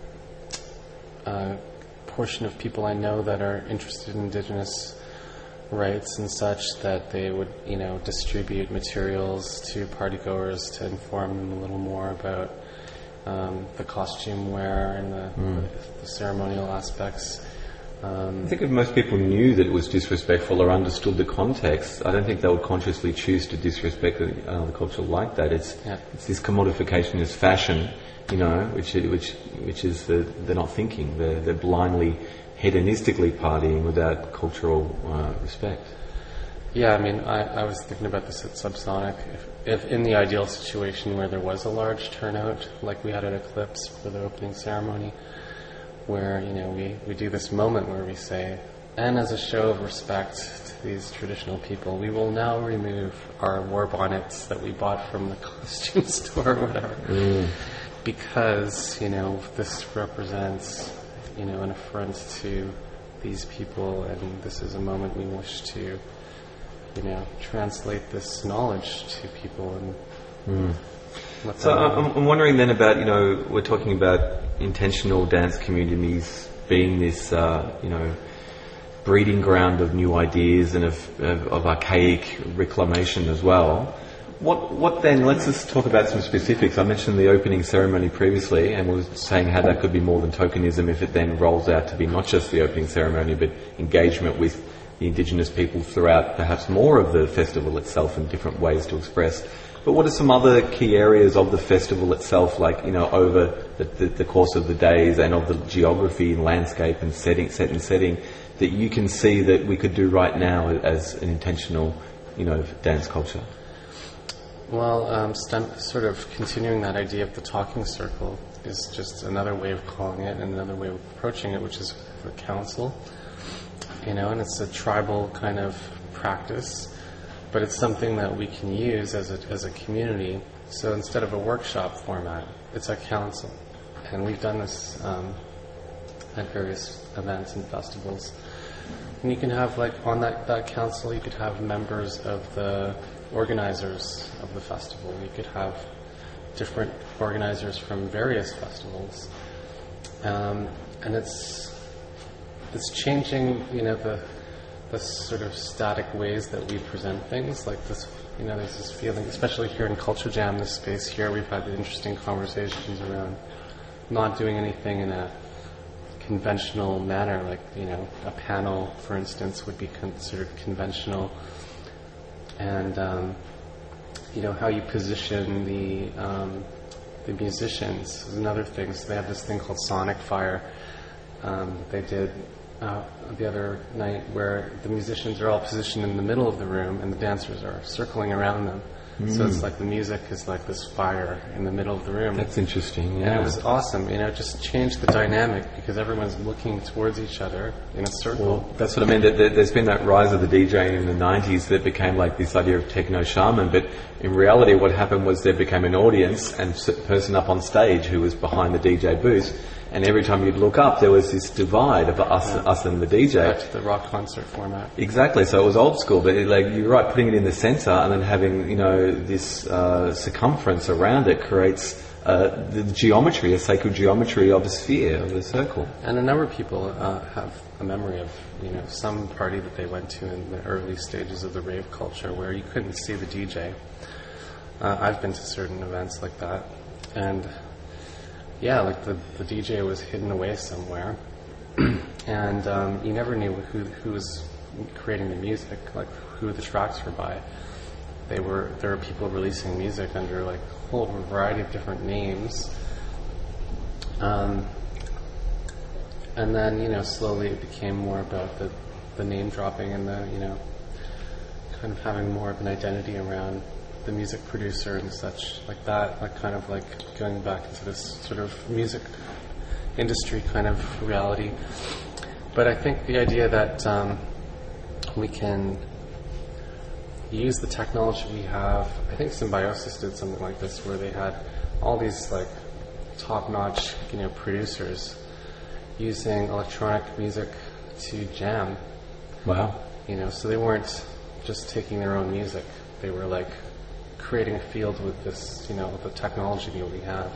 uh, portion of people I know that are interested in Indigenous rites and such, that they would, you know, distribute materials to partygoers to inform them a little more about um, the costume wear and the, mm. the, the ceremonial aspects. Um, I think if most people knew that it was disrespectful or understood the context, I don't think they would consciously choose to disrespect another culture like that. It's yeah. it's this commodification, this fashion, you know, which which which is the, they're not thinking. They're, they're blindly, hedonistically partying without cultural uh, respect. Yeah, I mean, I, I was thinking about this at Subsonic. If, if in the ideal situation where there was a large turnout, like we had at Eclipse for the opening ceremony, where, you know, we, we do this moment where we say, and as a show of respect to these traditional people, we will now remove our war bonnets that we bought from the costume store or whatever. Mm. Because, you know, this represents, you know, an affront to these people, and this is a moment we wish to, you know, translate this knowledge to people. And mm. So I'm, I'm wondering then about, you know, we're talking about intentional dance communities being this, uh, you know, breeding ground of new ideas and of, of, of archaic reclamation as well. What what then, let's just talk about some specifics. I mentioned the opening ceremony previously, and we were saying how that could be more than tokenism if it then rolls out to be not just the opening ceremony, but engagement with the Indigenous people throughout perhaps more of the festival itself and different ways to express. But what are some other key areas of the festival itself, like, you know, over the, the, the course of the days and of the geography and landscape and setting, set and setting, that you can see that we could do right now as an intentional, you know, dance culture? Well, um, stem, sort of continuing that idea of the talking circle is just another way of calling it and another way of approaching it, which is the council, you know, and it's a tribal kind of practice. But it's something that we can use as a, as a community. So instead of a workshop format, it's a council. And we've done this um, at various events and festivals. And you can have, like, on that, that council, you could have members of the organizers of the festival. You could have different organizers from various festivals. Um, and it's it's changing, you know, the... the sort of static ways that we present things, like this, you know, there's this feeling, especially here in Culture Jam, this space here, we've had interesting conversations around not doing anything in a conventional manner, like, you know, a panel, for instance, would be considered conventional, and, um, you know, how you position the, um, the musicians is another thing. So they have this thing called Sonic Fire. Um, they did Uh, the other night, where the musicians are all positioned in the middle of the room and the dancers are circling around them. Mm. So it's like the music is like this fire in the middle of the room. That's interesting, yeah. And it was awesome, you know, it just changed the dynamic because everyone's looking towards each other in a circle. Well, that's what I mean. There's been that rise of the DJing in the nineties that became like this idea of techno shaman, but in reality what happened was there became an audience and a person up on stage who was behind the D J booth. And every time you'd look up, there was this divide of us, yeah. us and the D J. Back to the rock concert format. Exactly. So it was old school, but it, like you're right, putting it in the centre and then having, you know, this uh, circumference around it creates uh, the geometry, a sacred geometry of a sphere, of a circle. And a number of people uh, have a memory of, you know, some party that they went to in the early stages of the rave culture where you couldn't see the D J. Uh, I've been to certain events like that, and yeah, like the, the D J was hidden away somewhere, and um, you never knew who who was creating the music, like who the tracks were by. They were there were people releasing music under like a whole variety of different names, um, and then you know slowly it became more about the the name dropping and the you know kind of having more of an identity around the music producer and such like that, like kind of like going back into this sort of music industry kind of reality. But I think the idea that um, we can use the technology we have, I think Symbiosis did something like this where they had all these like top-notch, you know, producers using electronic music to jam. Wow. You know, so they weren't just taking their own music. They were like creating a field with this, you know, with the technology that we have,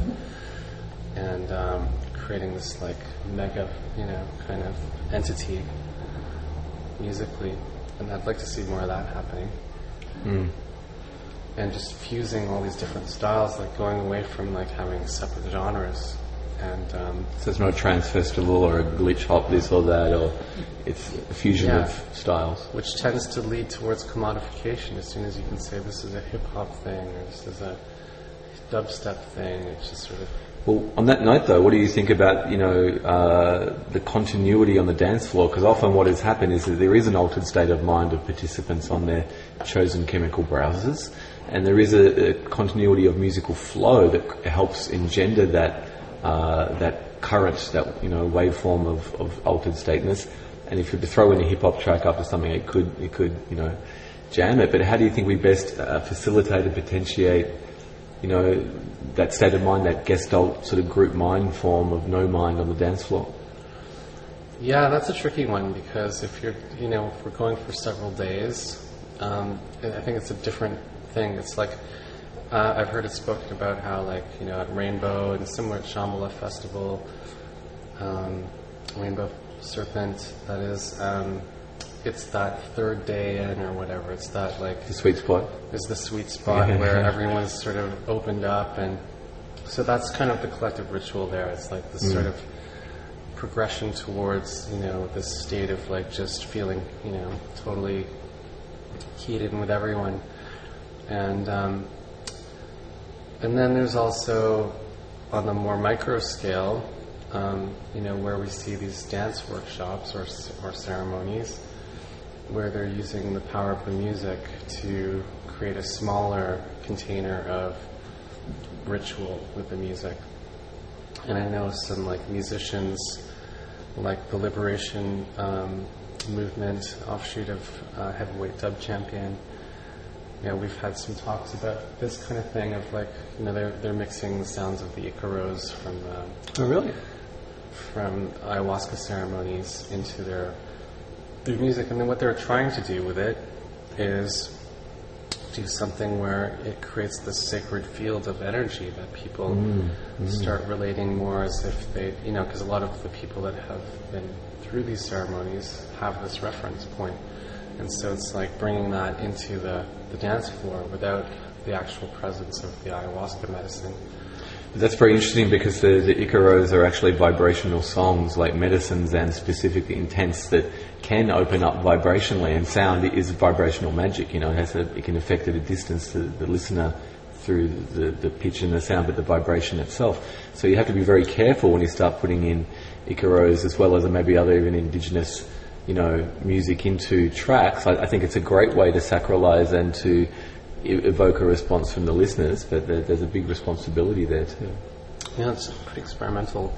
and um, creating this like mega, you know, kind of entity musically. and I'd like to see more of that happening. Mm. And just fusing all these different styles, like going away from like having separate genres. And um, so it's not a trance festival or a glitch hop this or that, or it's a fusion yeah, of styles. Which tends to lead towards commodification. As soon as you can say this is a hip hop thing or this is a dubstep thing, it's just sort of. Well, on that note though, what do you think about, you know, uh, the continuity on the dance floor? Because often what has happened is that there is an altered state of mind of participants on their chosen chemical browsers, and there is a, a continuity of musical flow that helps engender that uh, that current, that, you know, waveform of, of altered stateness. And if you were to throw in a hip hop track after something, it could it could you know jam it. But how do you think we best uh, facilitate and potentiate, you know, that state of mind, that gestalt sort of group mind form of no mind on the dance floor? Yeah, that's a tricky one, because if you're, you know, if we're going for several days, um, I think it's a different thing. It's like, uh, I've heard it spoken about how, like, you know, at Rainbow and similar at Shambhala Festival, um, Rainbow Serpent, that is, um, it's that third day in or whatever. It's that, like, The sweet spot. is the sweet spot Yeah. where everyone's sort of opened up, and so that's kind of the collective ritual there. It's like this Mm. sort of progression towards, you know, this state of like just feeling, you know, totally keyed in with everyone. And um, and then there's also on the more micro scale, um, you know, where we see these dance workshops or or ceremonies where they're using the power of the music to create a smaller container of ritual with the music. And I know some like musicians, like the Liberation um, Movement, offshoot of uh, Heavyweight Dub Champion. You know, we've had some talks about this kind of thing of like, you know, they're they're mixing the sounds of the Icaros from um, Oh, really? from ayahuasca ceremonies into their their music, and then what they're trying to do with it is do something where it creates this sacred field of energy that people Mm, mm. start relating more as if they, you know, because a lot of the people that have been through these ceremonies have this reference point. And so it's like bringing that into the, the dance floor without the actual presence of the ayahuasca medicine. That's very interesting, because the, the Icaros are actually vibrational songs, like medicines, and specifically intense, that can open up vibrationally, and sound is vibrational magic. You know, it has a, it can affect at a distance the, the listener through the, the pitch and the sound, but the vibration itself. So you have to be very careful when you start putting in Icaros, as well as maybe other even indigenous, you know, music into tracks. I, I think it's a great way to sacralize and to e- evoke a response from the listeners, but there, there's a big responsibility there too. Yeah, it's pretty experimental.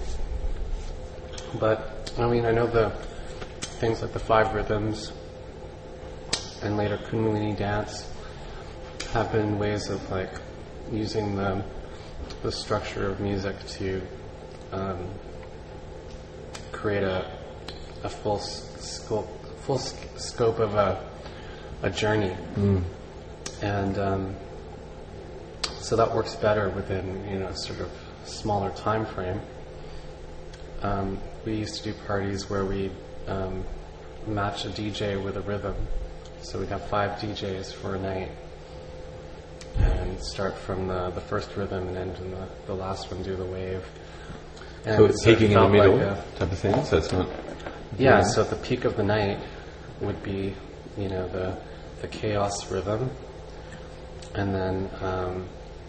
But, I mean, I know the things like the five rhythms and later Kundalini dance have been ways of like using the the structure of music to um, create a a full scope full sc- scope of a a journey, Mm. and um, so that works better within, you know, sort of smaller time frame. Um, we used to do parties where we um, match a D J with a rhythm, so we'd have five D Js for a night, and start from the, the first rhythm and end in the, the last one, do the wave. And So it's peaking in the felt middle like a- type of thing, so it's not... yeah, so at the peak of the night would be, you know, the the chaos rhythm, and then um,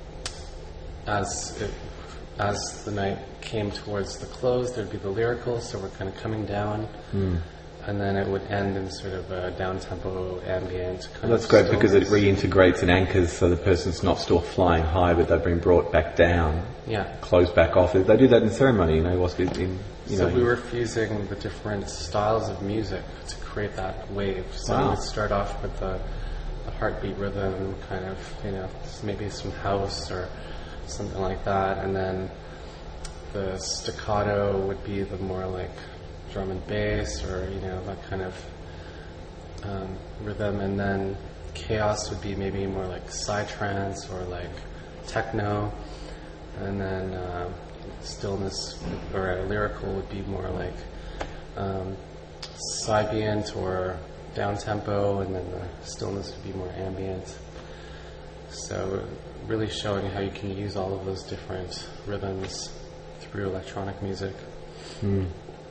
as it, as the night came towards the close, there'd be the lyrical, so we're kind of coming down, Mm. and then it would end in sort of a down-tempo, ambient kind Well, that's of great, because it stillness. reintegrates and anchors, so the person's not still flying high, but they've been brought back down, Yeah. closed back off. They do that in ceremony, you know, what's in, in you So know. we were fusing the different styles of music to create that wave. So Wow. we would start off with the, the heartbeat rhythm, kind of, you know, maybe some house or something like that, and then the staccato would be the more like drum and bass, or, you know, that kind of um, rhythm, and then chaos would be maybe more like psytrance or like techno, and then uh, stillness or a lyrical would be more like um, Sybient or down tempo, and then the stillness would be more ambient. So really showing how you can use all of those different rhythms through electronic music. Mm.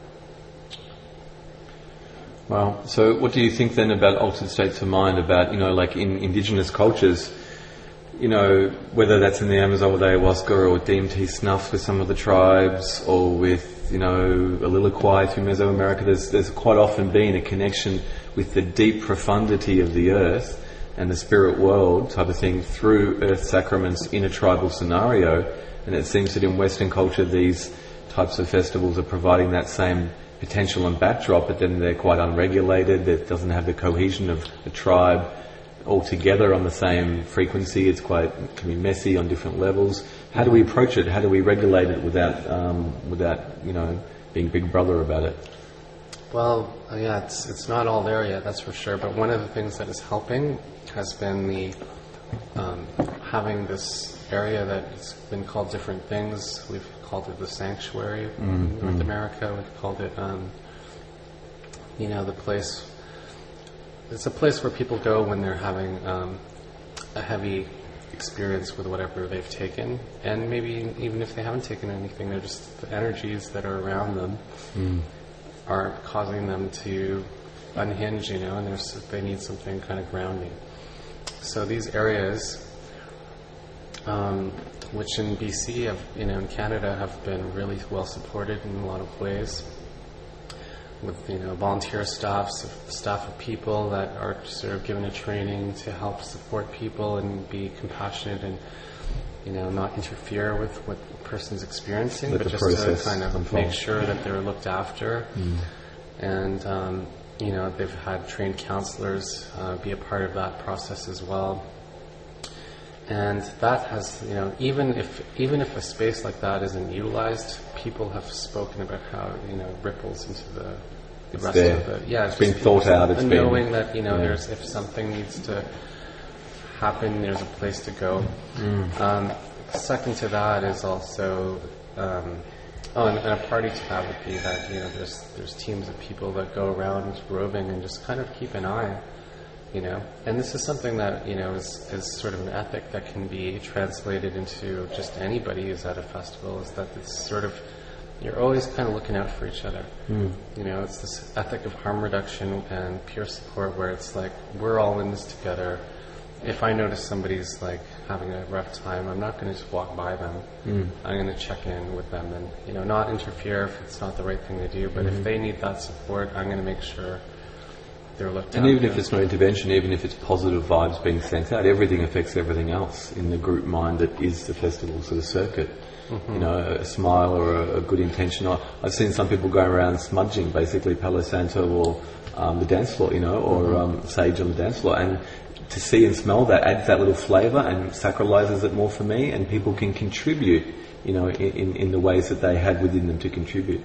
Wow. So what do you think then about altered states of mind, about, you know, like in indigenous cultures, you know, whether that's in the Amazon with ayahuasca or D M T snuff with some of the tribes, or with, you know, Aliliquai through Mesoamerica, there's, there's quite often been a connection with the deep profundity of the earth and the spirit world type of thing through earth sacraments in a tribal scenario. And it seems that in Western culture these types of festivals are providing that same potential and backdrop, but then they're quite unregulated. It doesn't have the cohesion of the tribe all together on the same frequency. It's quite, it can be messy on different levels. How do we approach it? How do we regulate it without, um, without, you know, being Big Brother about it? Well, uh, yeah, it's it's not all there yet, that's for sure. But one of the things that is helping has been the um, having this area that's been called different things. We've called it the sanctuary mm-hmm. in North America. We've called it, um, you know, the place. It's a place where people go when they're having um, a heavy experience with whatever they've taken, and maybe even if they haven't taken anything, they're just the energies that are around them mm. are causing them to unhinge, you know, and there's, they need something kind of grounding. So these areas, um, which in B C, have, you know, in Canada, have been really well supported in a lot of ways, with, you know, volunteer staffs, staff of people that are sort of given a training to help support people and be compassionate and, you know, not interfere with what the person's experiencing, Let but just to kind of unfold. Make sure that they're looked after. Mm. And, um, you know, they've had trained counselors uh, be a part of that process as well. And that has, you know, even if even if a space like that isn't utilized, people have spoken about how, you know, it ripples into the, the rest there. of the yeah. It's been thought out. It's and been knowing that, you know, yeah. there's if something needs to happen, there's a place to go. Mm. Um, second to that is also, um, oh, and, and a party to that would be that, you know, there's there's teams of people that go around roving and just kind of keep an eye. You know, and this is something that, you know, is, is sort of an ethic that can be translated into just anybody who's at a festival, is that it's sort of, you're always kind of looking out for each other. Mm. You know, it's this ethic of harm reduction and peer support where it's like, we're all in this together. If I notice somebody's like having a rough time, I'm not going to just walk by them. Mm. I'm going to check in with them and, you know, not interfere if it's not the right thing to do, but mm-hmm. if they need that support, I'm going to make sure and even if it's no intervention, even if it's positive vibes being sent out, everything affects everything else in the group mind that is the festival sort of circuit. Mm-hmm. You know, a smile or a, a good intention. I, I've seen some people going around smudging, basically Palo Santo or um, the dance floor, you know, or mm-hmm. um, sage on the dance floor. And to see and smell that adds that little flavour and sacralizes it more for me, and people can contribute, you know, in, in, in the ways that they had within them to contribute.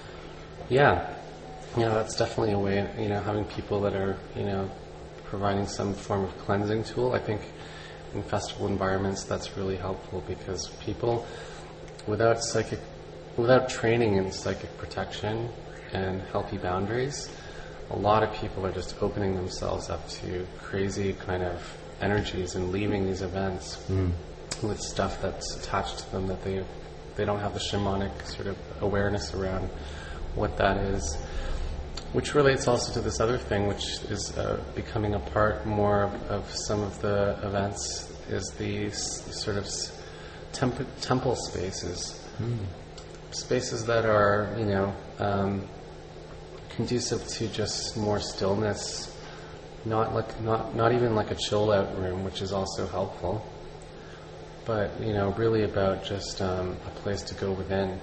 Yeah. Yeah, that's definitely a way, you know, having people that are, you know, providing some form of cleansing tool. I think in festival environments that's really helpful, because people without psychic, without training in psychic protection and healthy boundaries, a lot of people are just opening themselves up to crazy kind of energies and leaving these events mm. with stuff that's attached to them that they they don't have the shamanic sort of awareness around what that is. Which relates also to this other thing, which is uh, becoming a part more of, of some of the events, is the s- sort of s- temp- temple spaces. Mm. Spaces that are, you know, um, conducive to just more stillness, not like not not even like a chill out room, which is also helpful, but, you know, really about just um, a place to go within.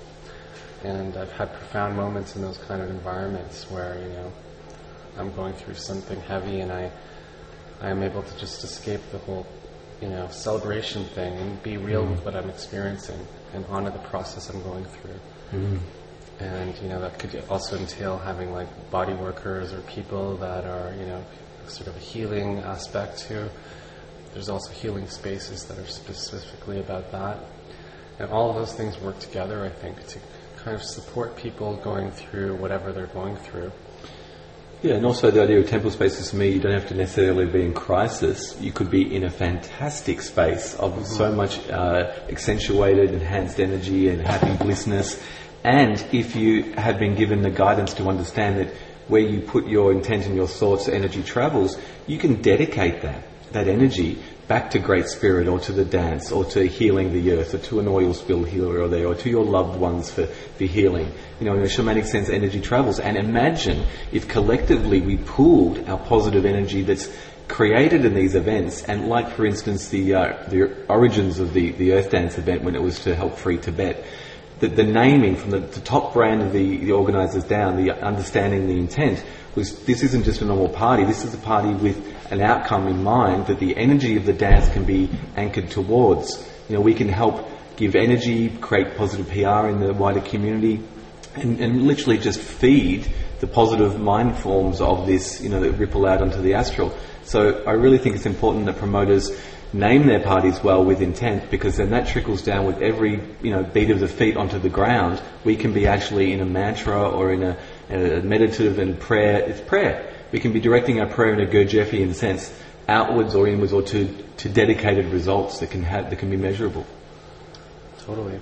And I've had profound moments in those kind of environments where, you know, I'm going through something heavy and I I am able to just escape the whole, you know, celebration thing and be real mm-hmm. with what I'm experiencing and honor the process I'm going through. Mm-hmm. And, you know, that could also entail having like body workers or people that are, you know, sort of a healing aspect to. There's also healing spaces that are specifically about that. And all of those things work together, I think, to kind of support people going through whatever they're going through. Yeah, and also the idea of temple spaces, for me, you don't have to necessarily be in crisis. You could be in a fantastic space of mm-hmm. so much uh, accentuated, enhanced energy and happy blissness. And if you have been given the guidance to understand that where you put your intent and your thoughts, energy travels, you can dedicate that, that energy back to Great Spirit or to the dance or to healing the earth or to an oil spill healer or there or to your loved ones for, for healing. You know, in a shamanic sense, energy travels. And imagine if collectively we pooled our positive energy that's created in these events, and like, for instance, the uh, the origins of the, the Earth Dance event when it was to help free Tibet, the, the naming from the, the top brand of the, the organisers down, the understanding the intent, was this isn't just a normal party, this is a party with an outcome in mind that the energy of the dance can be anchored towards. You know, we can help give energy, create positive P R in the wider community, and, and literally just feed the positive mind forms of this, you know, that ripple out onto the astral. So I really think it's important that promoters name their parties well with intent, because then that trickles down with every, you know, beat of the feet onto the ground. We can be actually in a mantra or in a, a meditative and prayer. It's prayer. We can be directing our prayer in a Gurdjieffian sense, outwards or inwards, or to, to dedicated results that can have that can be measurable. Totally.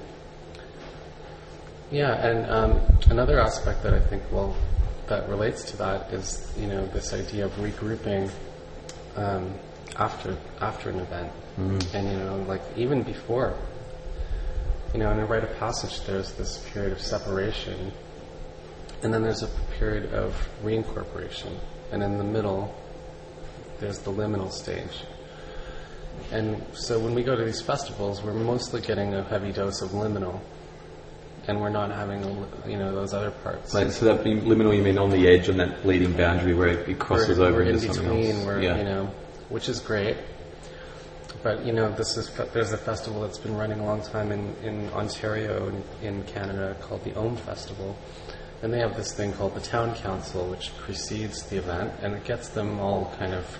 Yeah, and um, another aspect that I think, well, that relates to that is, you know, this idea of regrouping um, after after an event, mm. and you know, like even before. You know, in a rite of passage, there's this period of separation, and then there's a period of reincorporation. And in the middle, there's the liminal stage. And so when we go to these festivals, we're mostly getting a heavy dose of liminal, and we're not having, a, you know, those other parts. Like, so that liminal, you mean on the edge, on that bleeding boundary where it crosses we're, over we're into in something between, else. We're, yeah. you know, which is great. But you know, this is there's a festival that's been running a long time in in Ontario, in, in Canada, called the Om Festival. And they have this thing called the Town Council, which precedes the event, and it gets them all kind of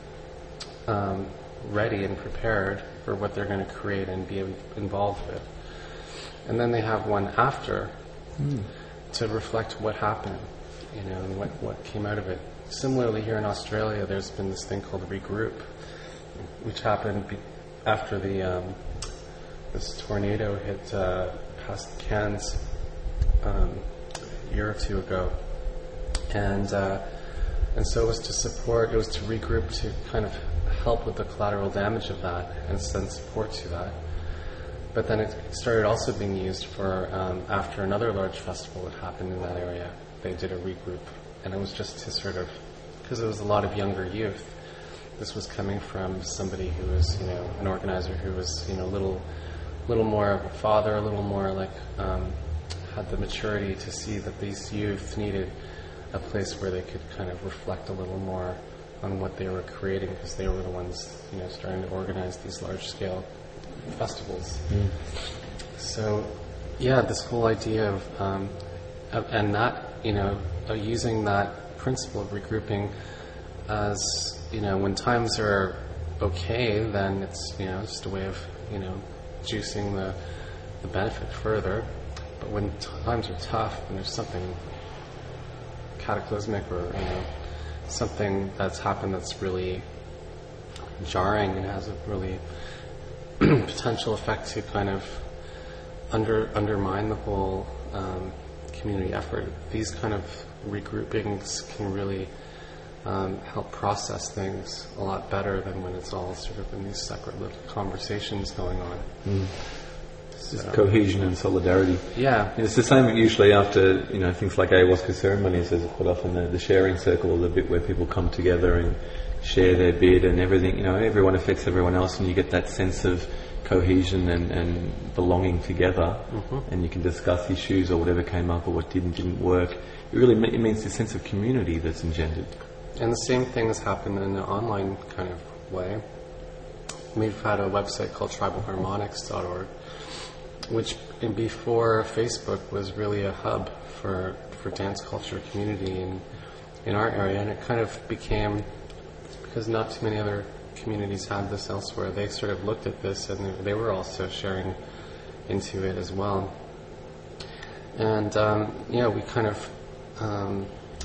um, ready and prepared for what they're going to create and be involved with. And then they have one after mm. to reflect what happened, you know, and what, what came out of it. Similarly, here in Australia, there's been this thing called Regroup, which happened be- after the um, this tornado hit uh, past Cairns um, a year or two ago, and uh, and so it was to support, it was to regroup to kind of help with the collateral damage of that and send support to that. But then it started also being used for um, after another large festival that happened in that area. They did a regroup, and it was just to sort of, because it was a lot of younger youth. This was coming from somebody who was, you know, an organizer who was, you know, a little, little more of a father, a little more like um, had the maturity to see that these youth needed a place where they could kind of reflect a little more on what they were creating, because they were the ones, you know, starting to organize these large-scale festivals. Mm. So, yeah, this whole idea of, um, of and that, you know, uh, using that principle of regrouping as, you know, when times are okay, then it's, you know, just a way of, you know, juicing the, the benefit further. But when times are tough and there's something cataclysmic or, you know, something that's happened that's really jarring and has a really potential effect to kind of under undermine the whole um, community effort, these kind of regroupings can really um, help process things a lot better than when it's all sort of in these separate little conversations going on. Mm. So, just cohesion and solidarity. Yeah. And it's the same usually after, you know, things like ayahuasca ceremonies, as put off in the, the sharing circle, the bit where people come together and share their bit and everything. You know, everyone affects everyone else, and you get that sense of cohesion and, and belonging together, mm-hmm. and you can discuss issues or whatever came up or what didn't didn't work. It really it means the sense of community that's engendered. And the same thing has happened in an online kind of way. We've had a website called tribal harmonics dot org, which in before Facebook was really a hub for for dance culture community in in our area, and it kind of became, because not too many other communities had this elsewhere, they sort of looked at this and they were also sharing into it as well. And um, yeah, we kind of um,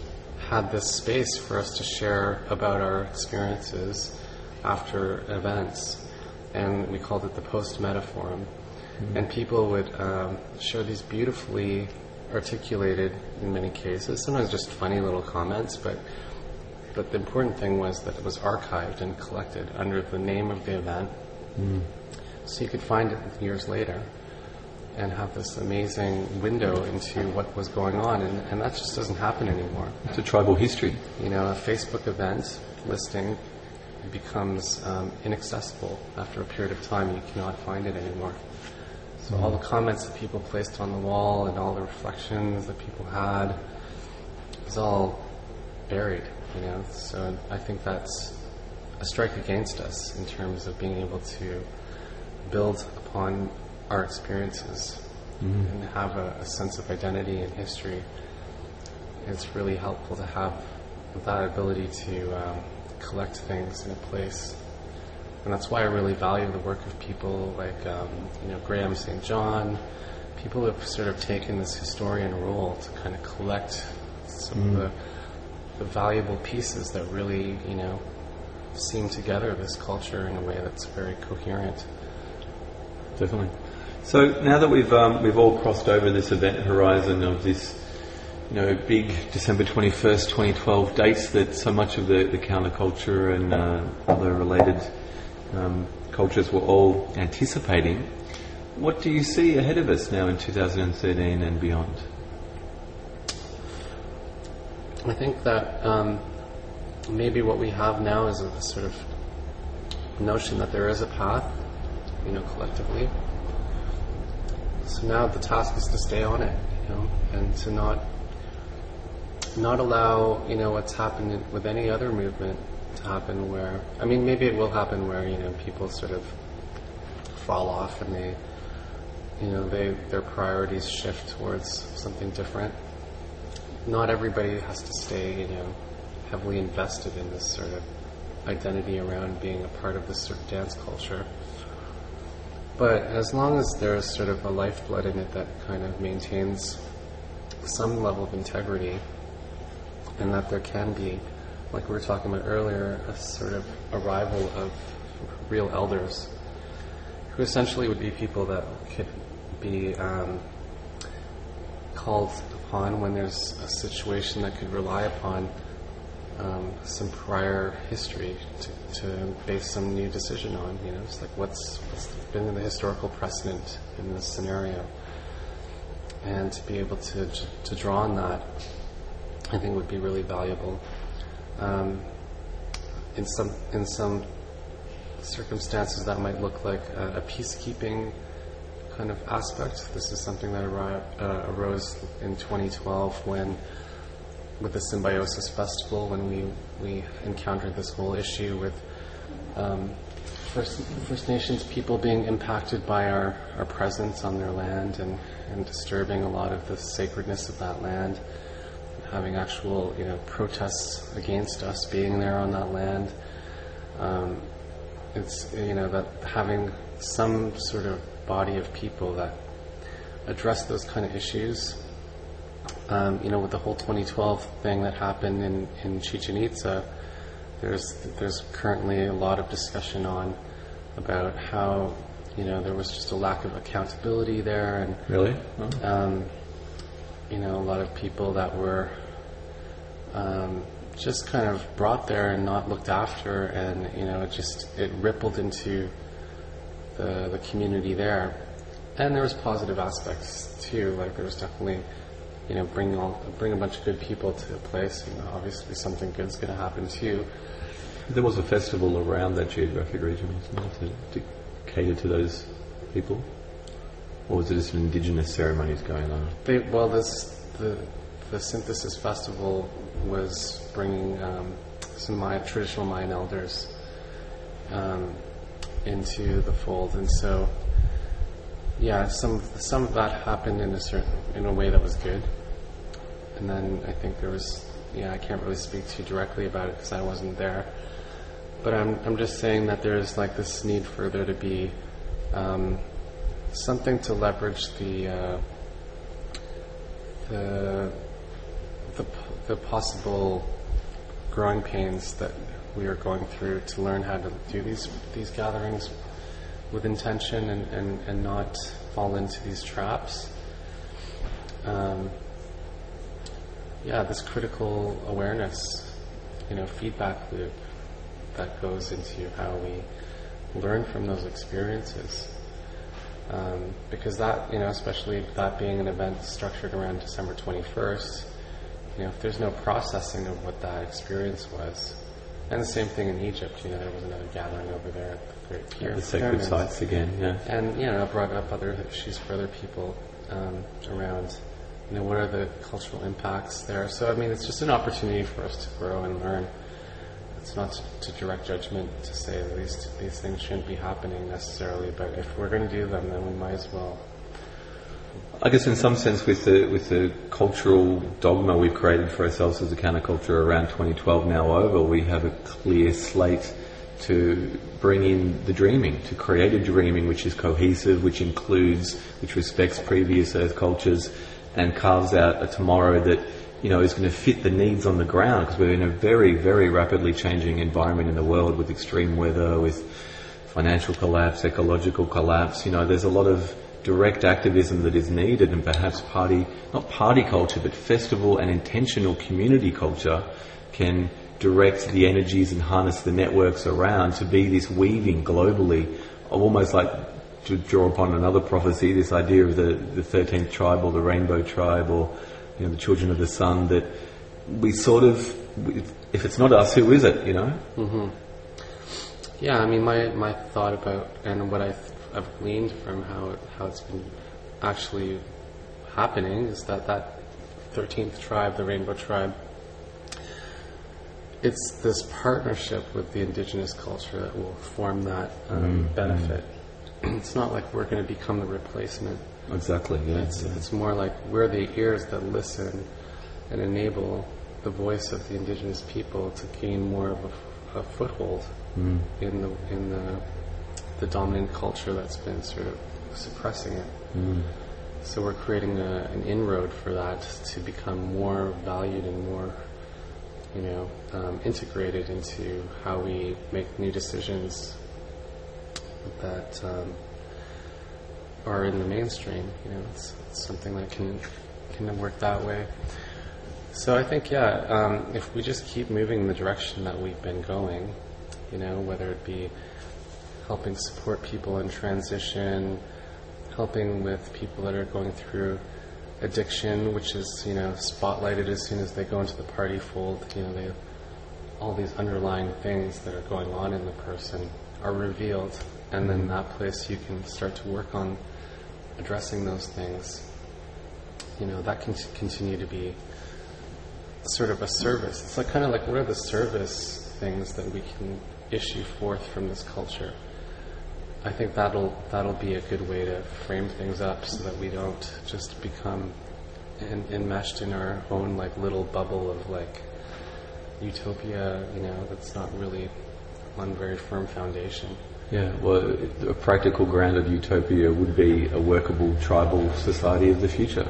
had this space for us to share about our experiences after events, and we called it the Post-Meta Forum. Mm-hmm. And people would um, share these beautifully articulated, in many cases, sometimes just funny little comments, but but the important thing was that it was archived and collected under the name of the event, mm. so you could find it years later and have this amazing window into what was going on, and, and that just doesn't happen anymore. It's a tribal history. You know, a Facebook event listing becomes um, inaccessible after a period of time. You cannot find it anymore. So mm. all the comments that people placed on the wall and all the reflections that people had was all buried, you know. So I think that's a strike against us in terms of being able to build upon our experiences mm-hmm. and have a, a sense of identity and history. It's really helpful to have that ability to um, collect things in a place. And that's why I really value the work of people like um, you know, Graham Saint John, people who have sort of taken this historian role to kind of collect some mm. of the, the valuable pieces that really, you know, seam together this culture in a way that's very coherent. Definitely. So now that we've um, we've all crossed over this event horizon of this, you know, big December twenty-first, twenty twelve dates that so much of the, the counterculture and uh, other related um, cultures were all anticipating, what do you see ahead of us now in two thousand thirteen and beyond? I think that um, maybe what we have now is a sort of notion that there is a path, you know, collectively. So now the task is to stay on it, you know, and to not not allow, you know, what's happened with any other movement to happen where, I mean, maybe it will happen where, you know, people sort of fall off and they, you know, they their priorities shift towards something different. Not everybody has to stay, you know, heavily invested in this sort of identity around being a part of this sort of dance culture. But as long as there's sort of a lifeblood in it that kind of maintains some level of integrity, and that there can be, like we were talking about earlier, a sort of arrival of real elders, who essentially would be people that could be um, called upon when there's a situation that could rely upon Um, some prior history to, to base some new decision on. You know, it's like what's, what's been the historical precedent in this scenario, and to be able to to draw on that, I think would be really valuable. Um, in some in some circumstances, that might look like a, a peacekeeping kind of aspect. This is something that arri- uh, arose in twenty twelve when, with the Symbiosis Festival, when we, we encountered this whole issue with um, First, First Nations people being impacted by our, our presence on their land and, and disturbing a lot of the sacredness of that land, having actual, you know, protests against us being there on that land. Um, it's, you know, that having some sort of body of people that address those kind of issues. Um, you know, with the whole twenty twelve thing that happened in, in Chichen Itza, there's there's currently a lot of discussion on about how, you know, there was just a lack of accountability there, and really, oh. um, you know, a lot of people that were um, just kind of brought there and not looked after, and you know, it just it rippled into the the community there, and there was positive aspects too. Like there was definitely, you know, bring all, bring a bunch of good people to a place, you know, obviously something good's going to happen too. There was a festival around that geographic region, wasn't there, to, to cater to those people? Or was it just indigenous ceremonies going on? They, well, this, the the Synthesis Festival was bringing um, some Mayan, traditional Mayan elders um, into the fold, and so yeah, some some of that happened in a certain in a way that was good. And then I think there was, yeah, I can't really speak too directly about it because I wasn't there. But I'm I'm just saying that there's like this need for there to be um, something to leverage the uh, the the the possible growing pains that we are going through to learn how to do these these gatherings with intention and, and, and not fall into these traps. Um, yeah, this critical awareness, you know, feedback loop that goes into how we learn from those experiences. Um, because that, you know, especially that being an event structured around December twenty-first, you know, if there's no processing of what that experience was, and the same thing in Egypt, you know, there was another gathering over there at the Great Pyramid. Yeah, the sacred sites again, yeah. And, you know, I brought up other issues for other people um, around, you know, what are the cultural impacts there. So, I mean, it's just an opportunity for us to grow and learn. It's not to, to direct judgment to say that these, these things shouldn't be happening necessarily, but if we're going to do them, then we might as well. I guess in some sense with the with the cultural dogma we've created for ourselves as a counterculture around twenty twelve now over, we have a clear slate to bring in the dreaming, to create a dreaming which is cohesive, which includes, which respects previous earth cultures and carves out a tomorrow that, you know, is going to fit the needs on the ground, because we're in a very, very rapidly changing environment in the world with extreme weather, with financial collapse, ecological collapse. You know, there's a lot of direct activism that is needed, and perhaps party, not party culture, but festival and intentional community culture can direct the energies and harness the networks around to be this weaving globally of almost like, to draw upon another prophecy, this idea of the, the thirteenth tribe or the rainbow tribe or, you know, the children of the sun, that we sort of, if it's not us, who is it, you know? Mm-hmm. Yeah, I mean, my, my thought about, and what I th- I've gleaned from how it, how it's been actually happening is that that thirteenth tribe, the Rainbow Tribe, it's this partnership with the indigenous culture that will form that um, mm, benefit. Mm. It's not like we're going to become the replacement. Exactly, yeah. It's, yeah. it's more like we're the ears that listen and enable the voice of the indigenous people to gain more of a, a foothold mm. in the in the the dominant culture that's been sort of suppressing it. Mm. So we're creating a, an inroad for that to become more valued and more, you know, um, integrated into how we make new decisions that um, are in the mainstream. You know, it's, it's something that can can work that way. So I think, yeah, um, if we just keep moving in the direction that we've been going, you know, whether it be helping support people in transition, helping with people that are going through addiction, which is, you know, spotlighted as soon as they go into the party fold. You know, they have all these underlying things that are going on in the person are revealed, and then that place you can start to work on addressing those things. You know, that can continue to be sort of a service. It's like kind of like, what are the service things that we can issue forth from this culture? I think that'll that'll be a good way to frame things up so that we don't just become en- enmeshed in our own like little bubble of like utopia, you know, that's not really on very firm foundation. Yeah, well, a practical ground of utopia would be a workable tribal society of the future.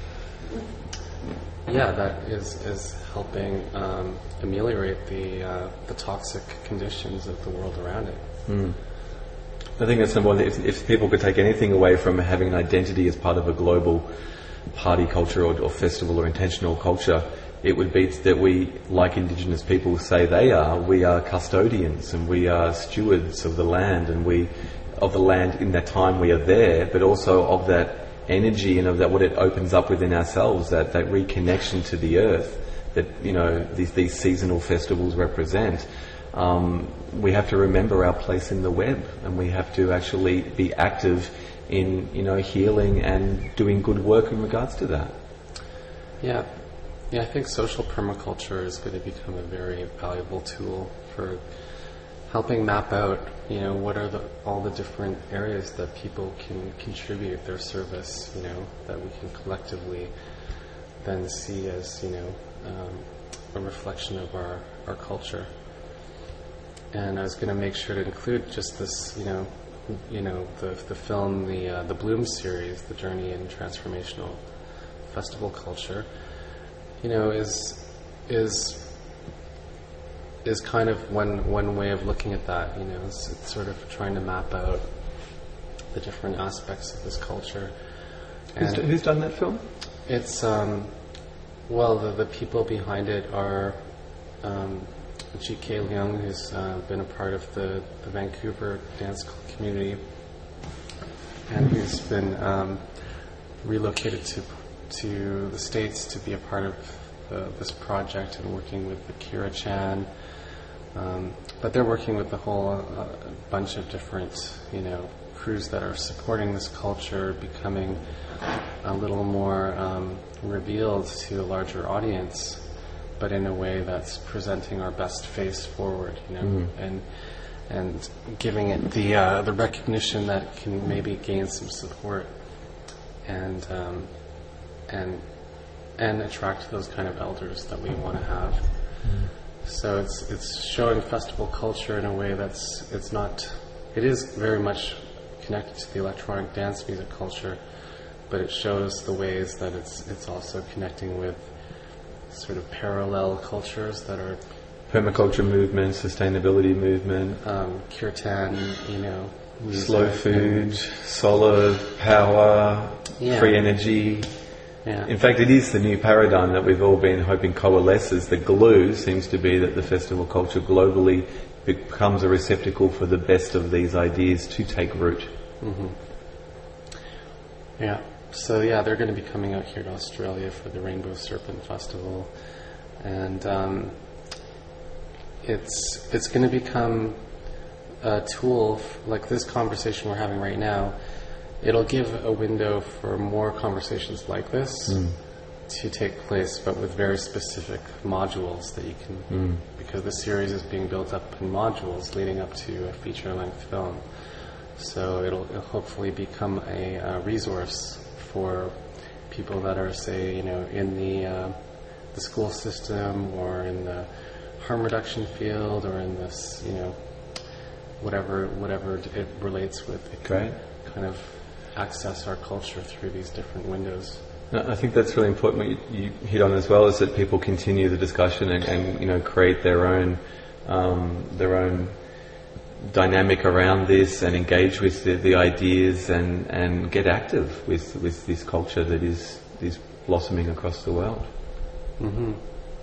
Yeah, that is is helping um, ameliorate the uh, the toxic conditions of the world around it. Mm. I think that's number one. If, if people could take anything away from having an identity as part of a global party culture or, or festival or intentional culture, it would be that we, like Indigenous people say they are, we are custodians and we are stewards of the land, and we of the land in that time we are there, but also of that energy and of that what it opens up within ourselves, that, that reconnection to the earth that, you know, these, these seasonal festivals represent. Um, we have to remember our place in the web, and we have to actually be active in, you know, healing and doing good work in regards to that. Yeah. Yeah, I think social permaculture is going to become a very valuable tool for helping map out, you know, what are the, all the different areas that people can contribute their service, you know, that we can collectively then see as, you know, um, a reflection of our, our culture. And I was going to make sure to include just this, you know, you know, the the film, the uh, the Bloom series, The Journey in Transformational Festival Culture. you know, is is is kind of one one way of looking at that. You know, it's, it's sort of trying to map out the different aspects of this culture. Who's, who's done that film? It's um, well, the the people behind it are um, G K Leung, who's uh, been a part of the, the Vancouver dance community, and who's been um, relocated to to the States to be a part of the, this project and working with Akira Chan. Um, but they're working with a whole uh, bunch of different, you know, crews that are supporting this culture, becoming a little more um, revealed to a larger audience, but in a way that's presenting our best face forward, you know, mm. and and giving it the uh, the recognition that it can maybe gain some support, and um, and and attract those kind of elders that we want to have. Mm. So it's it's showing festival culture in a way that's it's not it is very much connected to the electronic dance music culture, but it shows the ways that it's it's also connecting with sort of parallel cultures that are permaculture movement, sustainability movement, um, kirtan, you know, slow food, solar power, yeah. free energy. Yeah. In fact, it is the new paradigm that we've all been hoping coalesces. The glue seems to be that the festival culture globally becomes a receptacle for the best of these ideas to take root. Mm-hmm. Yeah. So yeah, they're going to be coming out here to Australia for the Rainbow Serpent Festival, and um, it's it's going to become a tool f- like this conversation we're having right now. It'll give a window for more conversations like this mm. to take place, but with very specific modules that you can, mm. because the series is being built up in modules leading up to a feature-length film. So it'll, it'll hopefully become a, a resource for people that are, say, you know, in the uh, the school system or in the harm reduction field or in this, you know, whatever whatever it relates with. It Great. Kind of access our culture through these different windows. I think that's really important. What you, you hit on as well is that people continue the discussion and, and you know, create their own um, their own dynamic around this and engage with the, the ideas and, and get active with with this culture that is is blossoming across the world. Mm-hmm.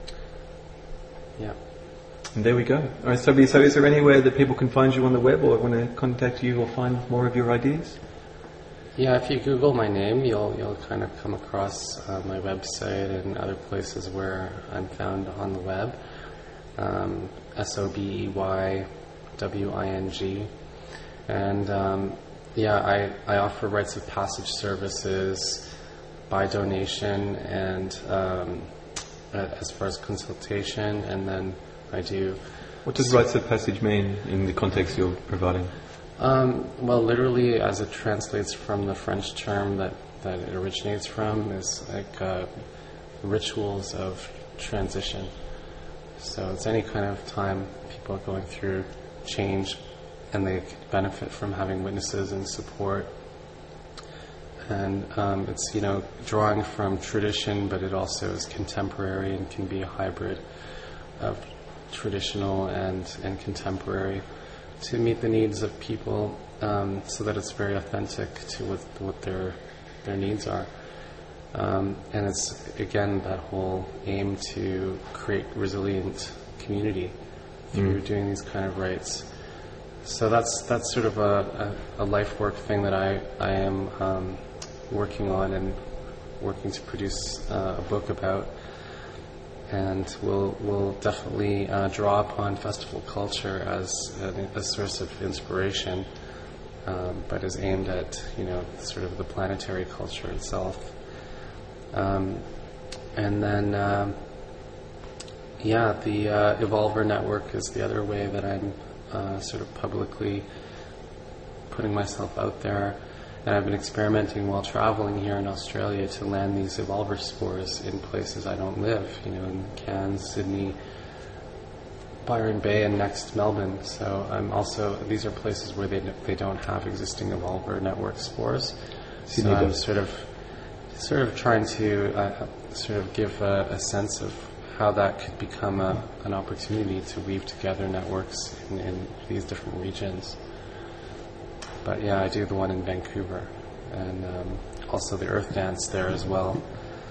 Yeah. And there we go. All right, so, so is there anywhere that people can find you on the web or want to contact you or find more of your ideas? Yeah, if you Google my name, you'll you'll kind of come across uh, my website and other places where I'm found on the web. Um, S O B E Y W I N G. And um, yeah, I, I offer rites of passage services by donation and um, as far as consultation, and then I do... What does rites of passage mean in the context you're providing? Um, well, literally, as it translates from the French term that, that it originates from, is like uh, rituals of transition. So it's any kind of time people are going through change and they benefit from having witnesses and support. And um, it's, you know, drawing from tradition, but it also is contemporary and can be a hybrid of traditional and, and contemporary to meet the needs of people, um, so that it's very authentic to what, what their their needs are. Um, and it's, again, that whole aim to create resilient community through mm. doing these kind of rites. So that's that's sort of a, a, a life work thing that I, I am um, working on and working to produce uh, a book about. And we'll we'll definitely uh, draw upon festival culture as a, a source of inspiration, um, but is aimed at, you know, sort of the planetary culture itself. Um, and then, um, yeah, the uh, Evolver Network is the other way that I'm uh, sort of publicly putting myself out there. And I've been experimenting while traveling here in Australia to land these Evolver spores in places I don't live, you know, in Cairns, Sydney, Byron Bay, and next Melbourne. So I'm also, these are places where they they don't have existing Evolver network spores. Sydney so I'm does. sort of, sort of trying to uh, sort of give a, a sense of how that could become a, an opportunity to weave together networks in, in these different regions. But yeah, I do the one in Vancouver, and um, also the Earth Dance there as well.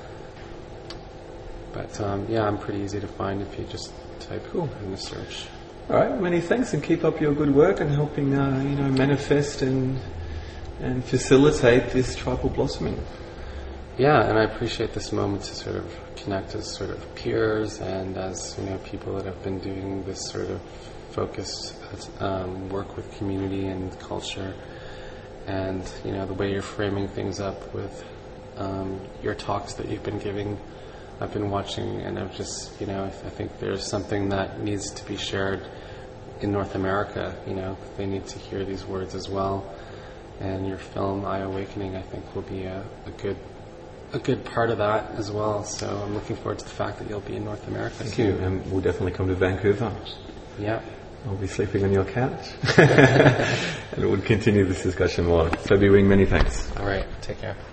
But um, yeah, I'm pretty easy to find if you just type Cool. in the search. All right, many thanks, and keep up your good work and helping, uh, you know, manifest and and facilitate this tribal blossoming. Yeah, and I appreciate this moment to sort of connect as sort of peers and as, you know, people that have been doing this sort of focused um, work with community and culture. And, you know, the way you're framing things up with um, your talks that you've been giving, I've been watching, and I've just, you know, I think there's something that needs to be shared in North America. You know, they need to hear these words as well. And your film, Eye Awakening, I think will be a, a good a good part of that as well. So I'm looking forward to the fact that you'll be in North America Thank soon. you, and we'll definitely come to Vancouver. Yeah. I'll be sleeping on your couch. And we'll continue this discussion more. So, Bi Wing, many thanks. All right. Take care.